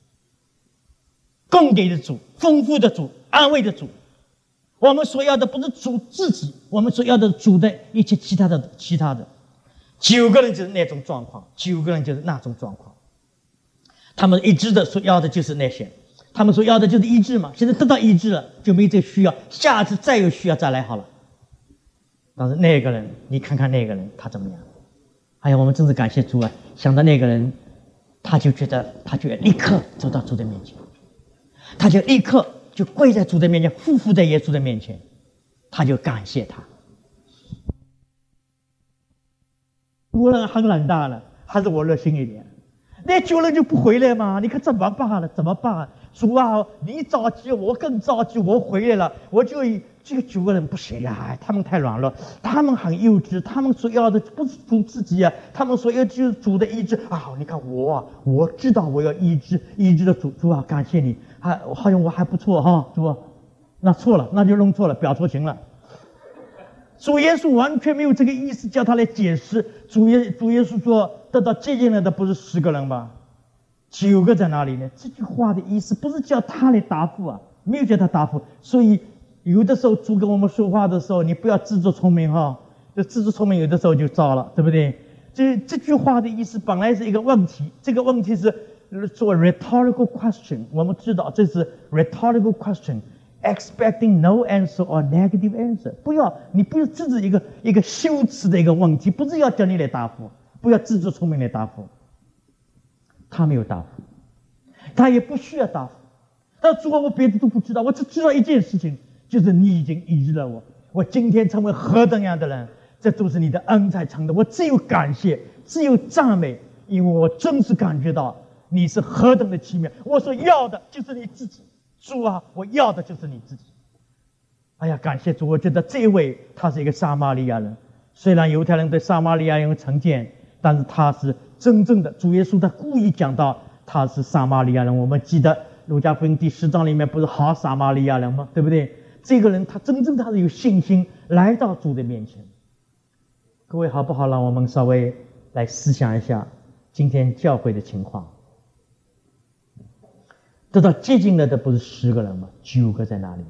供给的主、丰富的主、安慰的主。我们所要的不是主自己，我们所要的主的一切其他的。9个人就是那种状况，9个人就是那种状况。他们一致的所要的就是那些，他们所要的就是医治嘛。现在得到医治了，就没这需要，下次再有需要再来好了。但是那个人，你看看那个人他怎么样？哎呀，我们真是感谢主啊！想到那个人，他就立刻走到主的面前，他就立刻就跪在主的面前，匍匐在耶稣的面前，他就感谢他。无论很冷淡了，还是我热心一点，那9人就不回来嘛？你看怎么办了？怎么办？主啊，你着急，我更着急，我回来了，我就这个9个人不行呀，他们太软弱，他们很幼稚，他们所要的不是主自己啊，他们所要就是主的医治啊！你看我知道我要医治的主啊，感谢你，好像我还不错哈，主啊，那错了，那就弄错了，表错情了。主耶稣完全没有这个意思，叫他来解释。主耶稣说，得到接近了的不是10个人吧？9个在哪里呢？这句话的意思不是叫他来答复啊，没有叫他答复。所以有的时候主跟我们说话的时候，你不要自作聪明哈，这自作聪明有的时候就糟了，对不对？这句话的意思本来是一个问题，这个问题是做 rhetorical question， 我们知道这是 rhetorical question。Expecting no answer or negative answer， 你不要制止一个羞耻的一个问题，不是要叫你来答复，不要自作聪明来答复。他没有答复，他也不需要答复。但主啊，我别的都不知道，我只知道一件事情，就是你已经医治了我。我今天成为何等样的人，这都是你的恩才成的。我只有感谢，只有赞美，因为我真是感觉到你是何等的奇妙。我所要的就是你自己。主啊，我要的就是你自己。哎呀，感谢主！我觉得这位他是一个撒玛利亚人，虽然犹太人对撒玛利亚人有成见，但是他是真正的主耶稣，他故意讲到他是撒玛利亚人。我们记得路加福音第10章里面不是好撒玛利亚人吗？对不对？这个人他真正他是有信心来到主的面前。各位好不好？让我们稍微来思想一下今天教会的情况。得到接近了的不是10个人吗？9个在哪里呢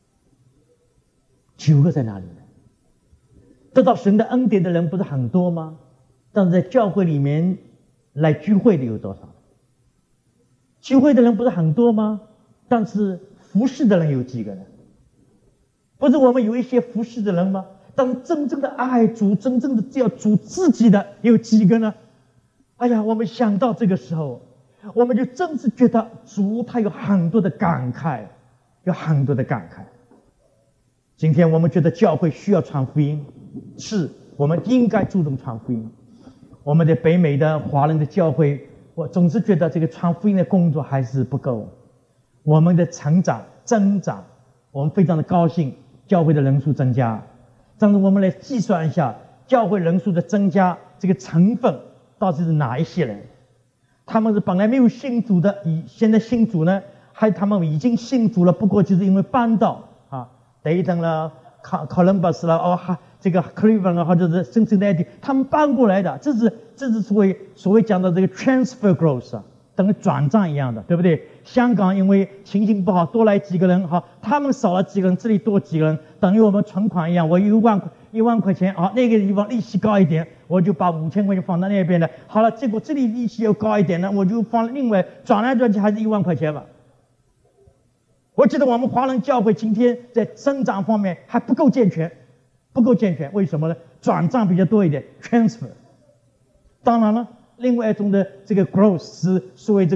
？9个在哪里呢？得到神的恩典的人不是很多吗？但是在教会里面来聚会的有多少？聚会的人不是很多吗？但是服侍的人有几个人？不是我们有一些服侍的人吗？但是真正的爱主，真正的要主自己的有几个呢？哎呀，我们想到这个时候，我们就真是觉得主他有很多的感慨，有很多的感慨。今天我们觉得教会需要传福音，是我们应该注重传福音。我们的北美的华人的教会，我总是觉得这个传福音的工作还是不够。我们的增长，我们非常的高兴，教会的人数增加。但是我们来计算一下，教会人数的增加这个成分到底是哪一些人？他们是本来没有信主的，现在信主呢，还他们已经信主了，不过就是因为搬到Dayton 了、Columbus 了，这个 Cleveland 啊，或者是Cincinnati，他们搬过来的，这是所谓讲的这个 transfer growth 啊， 等于转账一样的，对不对？香港因为情形不好，多来几个人，好，他们少了几个人，这里多几个人，等于我们存款一样，我一万块钱，好，那个地方利息高一点，我就把5000块钱放到那边了。好了，结果这里利息又高一点呢，我就放另外转来转去还是1万块钱吧。我觉得我们华人教会今天在增长方面还不够健全，为什么呢？转账比较多一点 ，transfer。当然了，另外一种的这个 growth 是所谓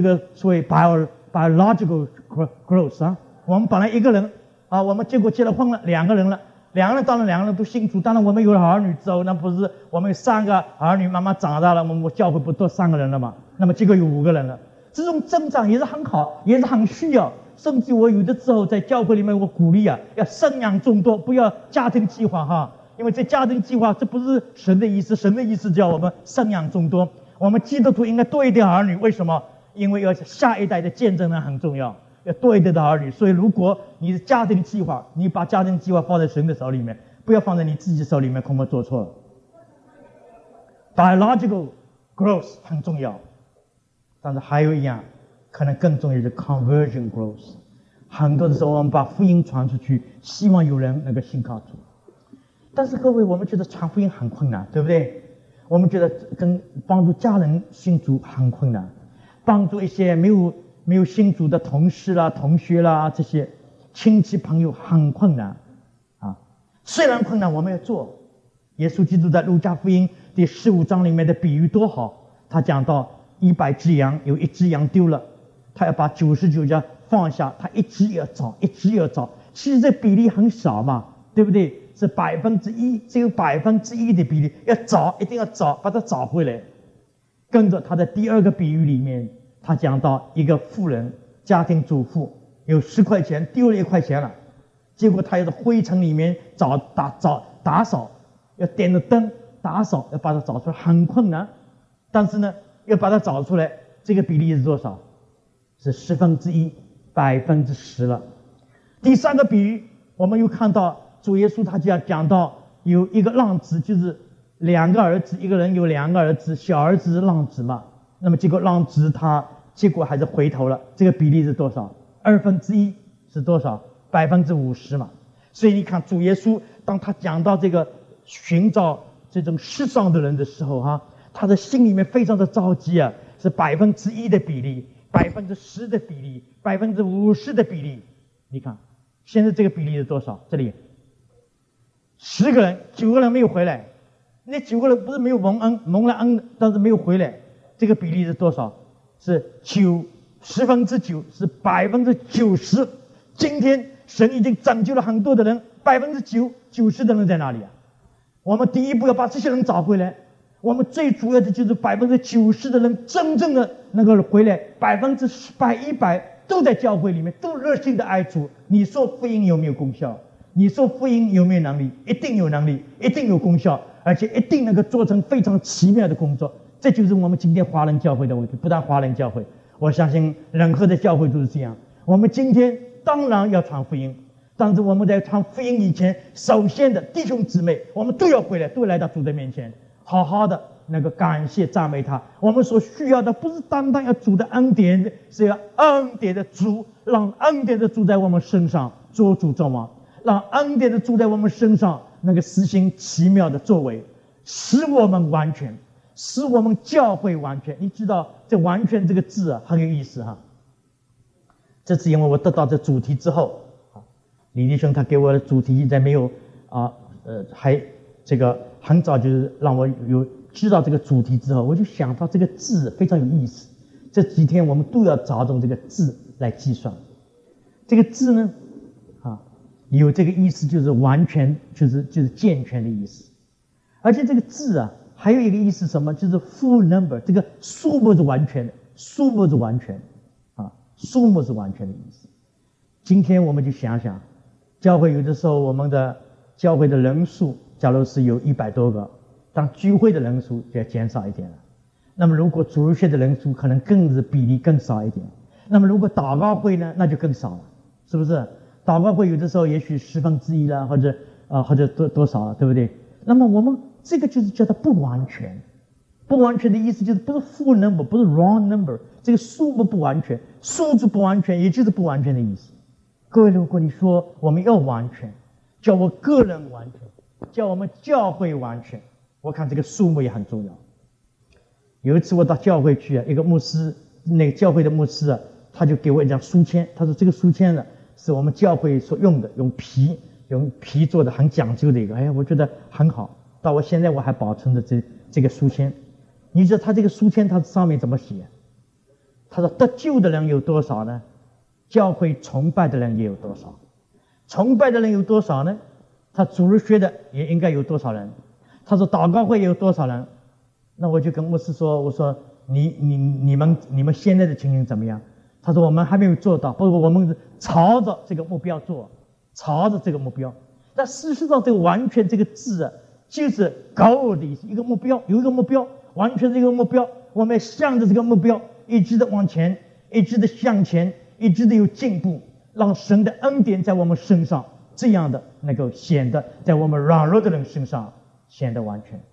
biological growth 啊。我们本来一个人啊，我们结果结了婚了，2个人了。2个人都信主，当然我们有了儿女之后，那不是我们有3个儿女慢慢长大了，我们教会不多3个人了嘛？那么结果有5个人了。这种增长也是很好，也是很需要。甚至我有的时候在教会里面，我鼓励啊，要生养众多，不要家庭计划哈。因为这家庭计划这不是神的意思，神的意思叫我们生养众多。我们基督徒应该多一点儿女，为什么？因为要下一代的见证人很重要，要多一点的儿女。所以如果你的家庭计划，你把家庭计划放在神的手里面，不要放在你自己手里面，恐怕做错了。Biological growth 很重要，但是还有一样可能更重要的 conversion growth。很多的时候我们把福音传出去，希望有人能够信靠主。但是各位，我们觉得传福音很困难，对不对？我们觉得跟帮助家人信主很困难，帮助一些没有信主的同事啦、同学啦这些亲戚朋友很困难啊。虽然困难，我们要做。耶稣基督在路加福音第15章里面的比喻多好，他讲到100只羊，有1只羊丢了，他要把99只放下，他一只也要找，一只也要找。其实这比例很少嘛，对不对？是1%，只有1%的比例，要找，一定要找，把它找回来。跟着他的第2个比喻里面，他讲到一个妇人，家庭主妇有10块钱，丢了1块钱了，结果他要在灰尘里面打扫，要点着灯打扫，要把它找出来，很困难。但是呢，要把它找出来，这个比例是多少？是1/10， 10%了。第3个比喻，我们又看到主耶稣他讲到有一个浪子，就是2个儿子，一个人有2个儿子，小儿子是浪子嘛，那么结果浪子他结果还是回头了，这个比例是多少？1/2是多少？50%嘛。所以你看主耶稣当他讲到这个寻找这种世上的人的时候哈，他的心里面非常的着急啊，是1%的比例，10%的比例，50%的比例。你看现在这个比例是多少？这里10个人，9个人没有回来。那9个人不是没有蒙了恩，但是没有回来。这个比例是多少？是10%，是90%。今天神已经拯救了很多的人，90%的人在哪里啊？我们第一步要把这些人找回来。我们最主要的就是90%的人真正的能够回来，100%都在教会里面，都热心的爱主。你说福音有没有功效？你说福音有没有能力？一定有能力，一定有功效，而且一定能够做成非常奇妙的工作。这就是我们今天华人教会的问题。不但华人教会，我相信任何的教会都是这样。我们今天当然要传福音，但是我们在传福音以前，首先的弟兄姊妹，我们都要回来，都来到主的面前，好好的那个感谢赞美他。我们所需要的不是单单要主的恩典，是要恩典的主，让恩典的主在我们身上做主做王，让恩典的主在我们身上那个实行奇妙的作为，使我们完全，使我们教会完全。你知道这完全这个字啊很有意思哈。这次因为我得到这主题之后，李弟兄他给我的主题在没有还这个很早就是让我有知道这个主题之后，我就想到这个字非常有意思。这几天我们都要着重这个字来计算。这个字呢有这个意思，就是完全，就是健全的意思。而且这个字啊还有一个意思什么？就是 full number， 这个数目是完全的，数目是完全的意思。今天我们就想想，教会有的时候我们的教会的人数假如是有100多个，但聚会的人数就要减少一点了。那么如果主日学的人数可能更是比例更少一点。那么如果祷告会呢，那就更少了，是不是？祷告会有的时候也许1/10了，或者多少了，对不对？那么我们这个就是叫它不完全， 不完全的意思就是不是 full number， 不是 wrong number， 这个数目不完全，数字不完全，也就是不完全的意思。各位，如果你说我们要完全，叫我个人完全，叫我们教会完全，我看这个数目也很重要。有一次我到教会去一个牧师，那个教会的牧师他就给我一张书签，他说这个书签呢是我们教会所用的，用皮做的，很讲究的一个，我觉得很好。到我现在我还保存着这个书签。你知道他这个书签他上面怎么写？他说得救的人有多少呢？教会崇拜的人也有多少？崇拜的人有多少呢？他主日学的也应该有多少人？他说祷告会有多少人？那我就跟牧师说，我说你们现在的情形怎么样？他说我们还没有做到，不过我们朝着这个目标做，朝着这个目标。但事实上这个完全这个字就是 goal 的意思，一个目标，有一个目标，完全是一个目标，我们要向着这个目标一直的往前，一直的向前，一直的有进步，让神的恩典在我们身上这样的能够显得在我们软弱的人身上显得完全。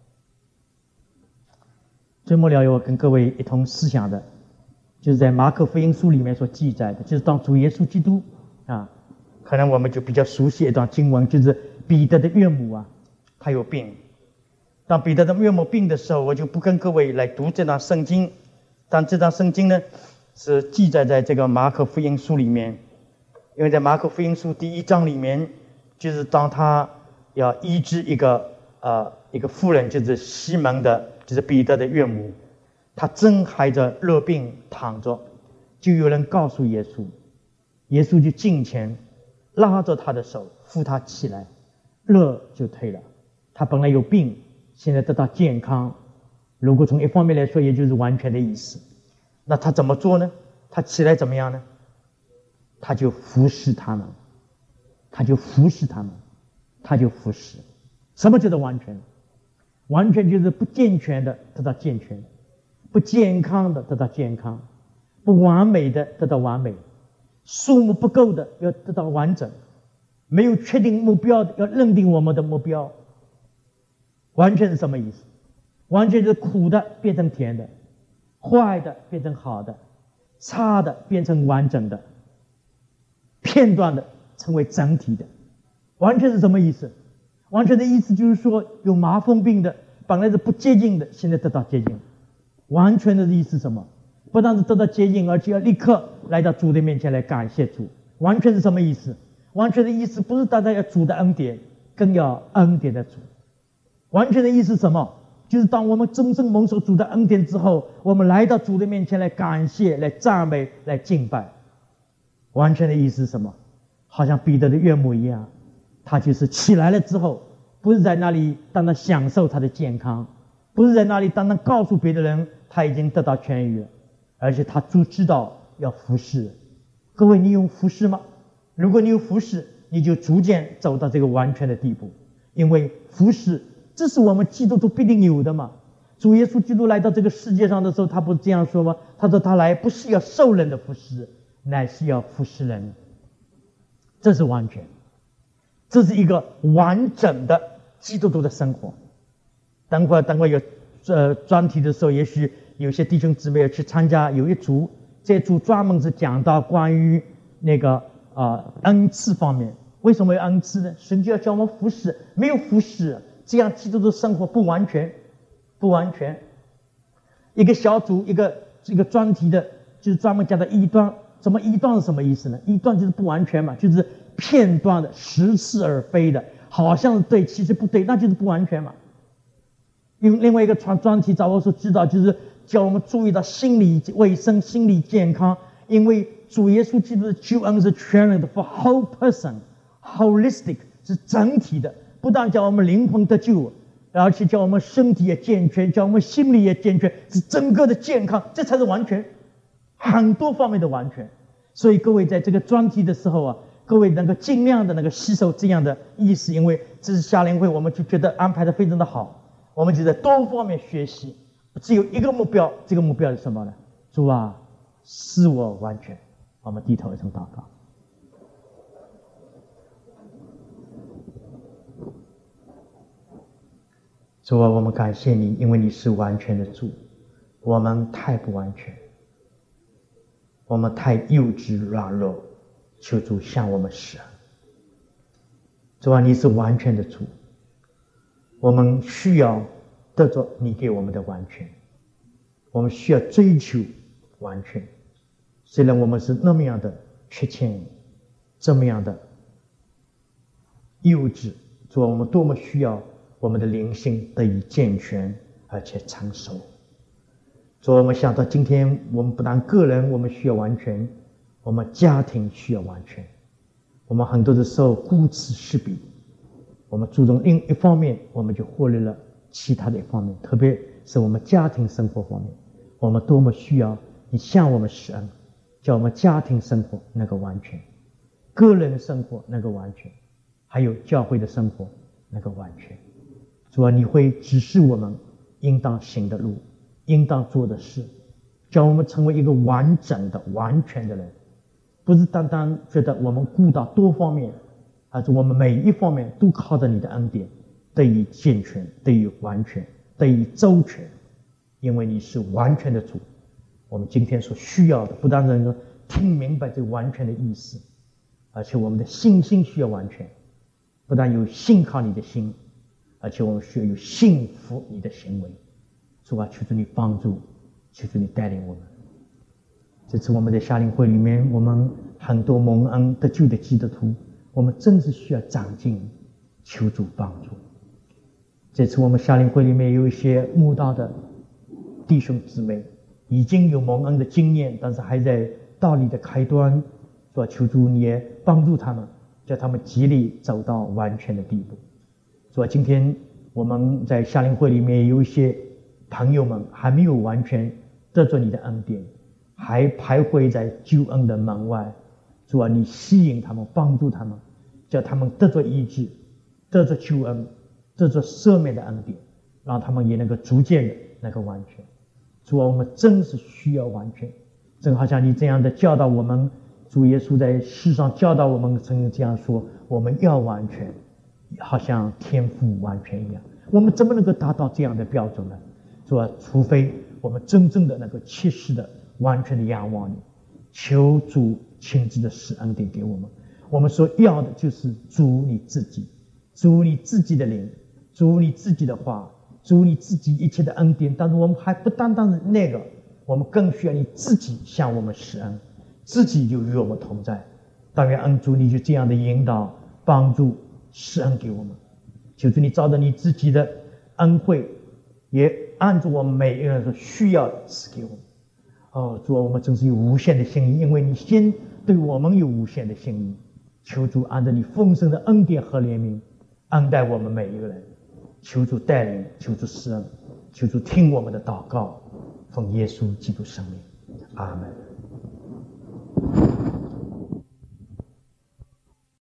最末了，我跟各位一同思想的就是在马可福音书里面所记载的，就是当主耶稣基督可能我们就比较熟悉一段经文，就是彼得的岳母他有病。当彼得的岳母病的时候，我就不跟各位来读这段圣经，但这段圣经呢是记载在这个马可福音书里面。因为在马可福音书第1章里面，就是当他要医治一个妇人，就是西门的，就是彼得的岳母，他正还着热病躺着，就有人告诉耶稣，耶稣就近前拉着他的手扶他起来，热就退了。他本来有病，现在得到健康，如果从一方面来说，也就是完全的意思。那他怎么做呢？他起来怎么样呢？他就服侍他们，他就服侍。什么叫做完全？完全就是不健全的得到健全，不健康的得到健康，不完美的得到完美，数目不够的要得到完整，没有确定目标的要认定我们的目标。完全是什么意思？完全是苦的变成甜的，坏的变成好的，差的变成完整的，片段的成为整体的。完全是什么意思？完全的意思就是说，有麻风病的本来是不接近的，现在得到接近。完全的意思是什么？不但是得到接近，而且要立刻来到主的面前来感谢主。完全是什么意思？完全的意思不是大家要主的恩典，更要恩典的主。完全的意思是什么？就是当我们真正蒙受主的恩典之后，我们来到主的面前来感谢、来赞美、来敬拜。完全的意思是什么？好像彼得的岳母一样，他就是起来了之后，不是在那里单单享受他的健康，不是在那里单单告诉别的人他已经得到痊愈了，而且他就知道要服侍。各位，你有服侍吗？如果你有服侍，你就逐渐走到这个完全的地步。因为服侍，这是我们基督徒必定有的嘛。主耶稣基督来到这个世界上的时候，他不是这样说吗？他说他来不是要受人的服侍，乃是要服侍人。这是完全，这是一个完整的基督徒的生活。等会有专题的时候，也许有些弟兄姊妹要去参加，有一组，这组专门是讲到关于那个恩赐方面。为什么有恩赐呢？神就要叫我们服侍，没有服侍，这样基督徒生活不完全。一个小组一个专题的，就是专门讲的异端。什么异端是什么意思呢？异端就是不完全嘛，就是片段的，似是而非的，好像是对，其实不对，那就是不完全嘛。用另外一个专题找我所知道，就是叫我们注意到心理卫生、心理健康，因为主耶稣基督的救恩是全人的 ，for whole person，holistic 是整体的，不但叫我们灵魂得救，而且叫我们身体也健全，叫我们心理也健全，是整个的健康，这才是完全，很多方面的完全。所以各位在这个专题的时候各位能够尽量的吸收这样的意思，因为这是夏令会，我们就觉得安排的非常的好，我们就在多方面学习，只有一个目标，这个目标是什么呢？主啊，使我完全。我们低头一声祷告。 主啊，我们感谢你，因为你是完全的主。我们太不完全，我们太幼稚软弱，求主向我们施恩。主啊，你是完全的主，我们需要得着你给我们的完全，我们需要追求完全。虽然我们是那么样的缺欠，这么样的幼稚，主啊，我们多么需要我们的灵性得以健全而且长寿。主啊，我们想到今天我们不但个人我们需要完全，我们家庭需要完全。我们很多的时候顾此失彼，我们注重另一方面，我们就忽略了其他的一方面，特别是我们家庭生活方面，我们多么需要你向我们施恩，叫我们家庭生活那个完全，个人生活那个完全，还有教会的生活那个完全。主啊，你会指示我们应当行的路，应当做的事，叫我们成为一个完整的完全的人，不是单单觉得我们顾到多方面，而是我们每一方面都靠着你的恩典得以健全，得以完全，得以周全。因为你是完全的主，我们今天所需要的不单能够听明白这完全的意思，而且我们的信心需要完全，不但有信靠你的心，而且我们需要有信服你的行为。主啊，求主你帮助，求主你带领我们。这次我们在夏令会里面，我们很多蒙恩得救的基督徒，我们真是需要长进，求主帮助。这次我们夏令会里面有一些慕道的弟兄姊妹，已经有蒙恩的经验，但是还在道理的开端，说求主你也帮助他们，叫他们极力走到完全的地步。说今天我们在夏令会里面有一些朋友们还没有完全得着你的恩典，还徘徊在救恩的门外。主啊，你吸引他们，帮助他们，叫他们得着医治，得着救恩，得着赦免的恩典，让他们也能够逐渐的那个完全。主啊，我们真是需要完全，正好像你这样的教导我们，主耶稣在世上教导我们曾经这样说，我们要完全，好像天父完全一样。我们怎么能够达到这样的标准呢？主啊，除非我们真正的能够切实的完全的仰望你，求主亲自的施恩典给我们。我们所要的就是主你自己，主你自己的灵，主你自己的话，主你自己一切的恩典。但是我们还不单单是那个，我们更需要你自己向我们施恩，自己就与我们同在。但愿恩主你就这样的引导帮助施恩给我们。求主你照着你自己的恩惠，也按照我们每一个人所需要的赐给我们。哦，主啊，我们真是有无限的心意，因为你先对我们有无限的心意。求主按照你丰盛的恩典和怜悯恩待我们每一个人。求主带领，求主施恩，求主听我们的祷告，奉耶稣基督圣名，阿们。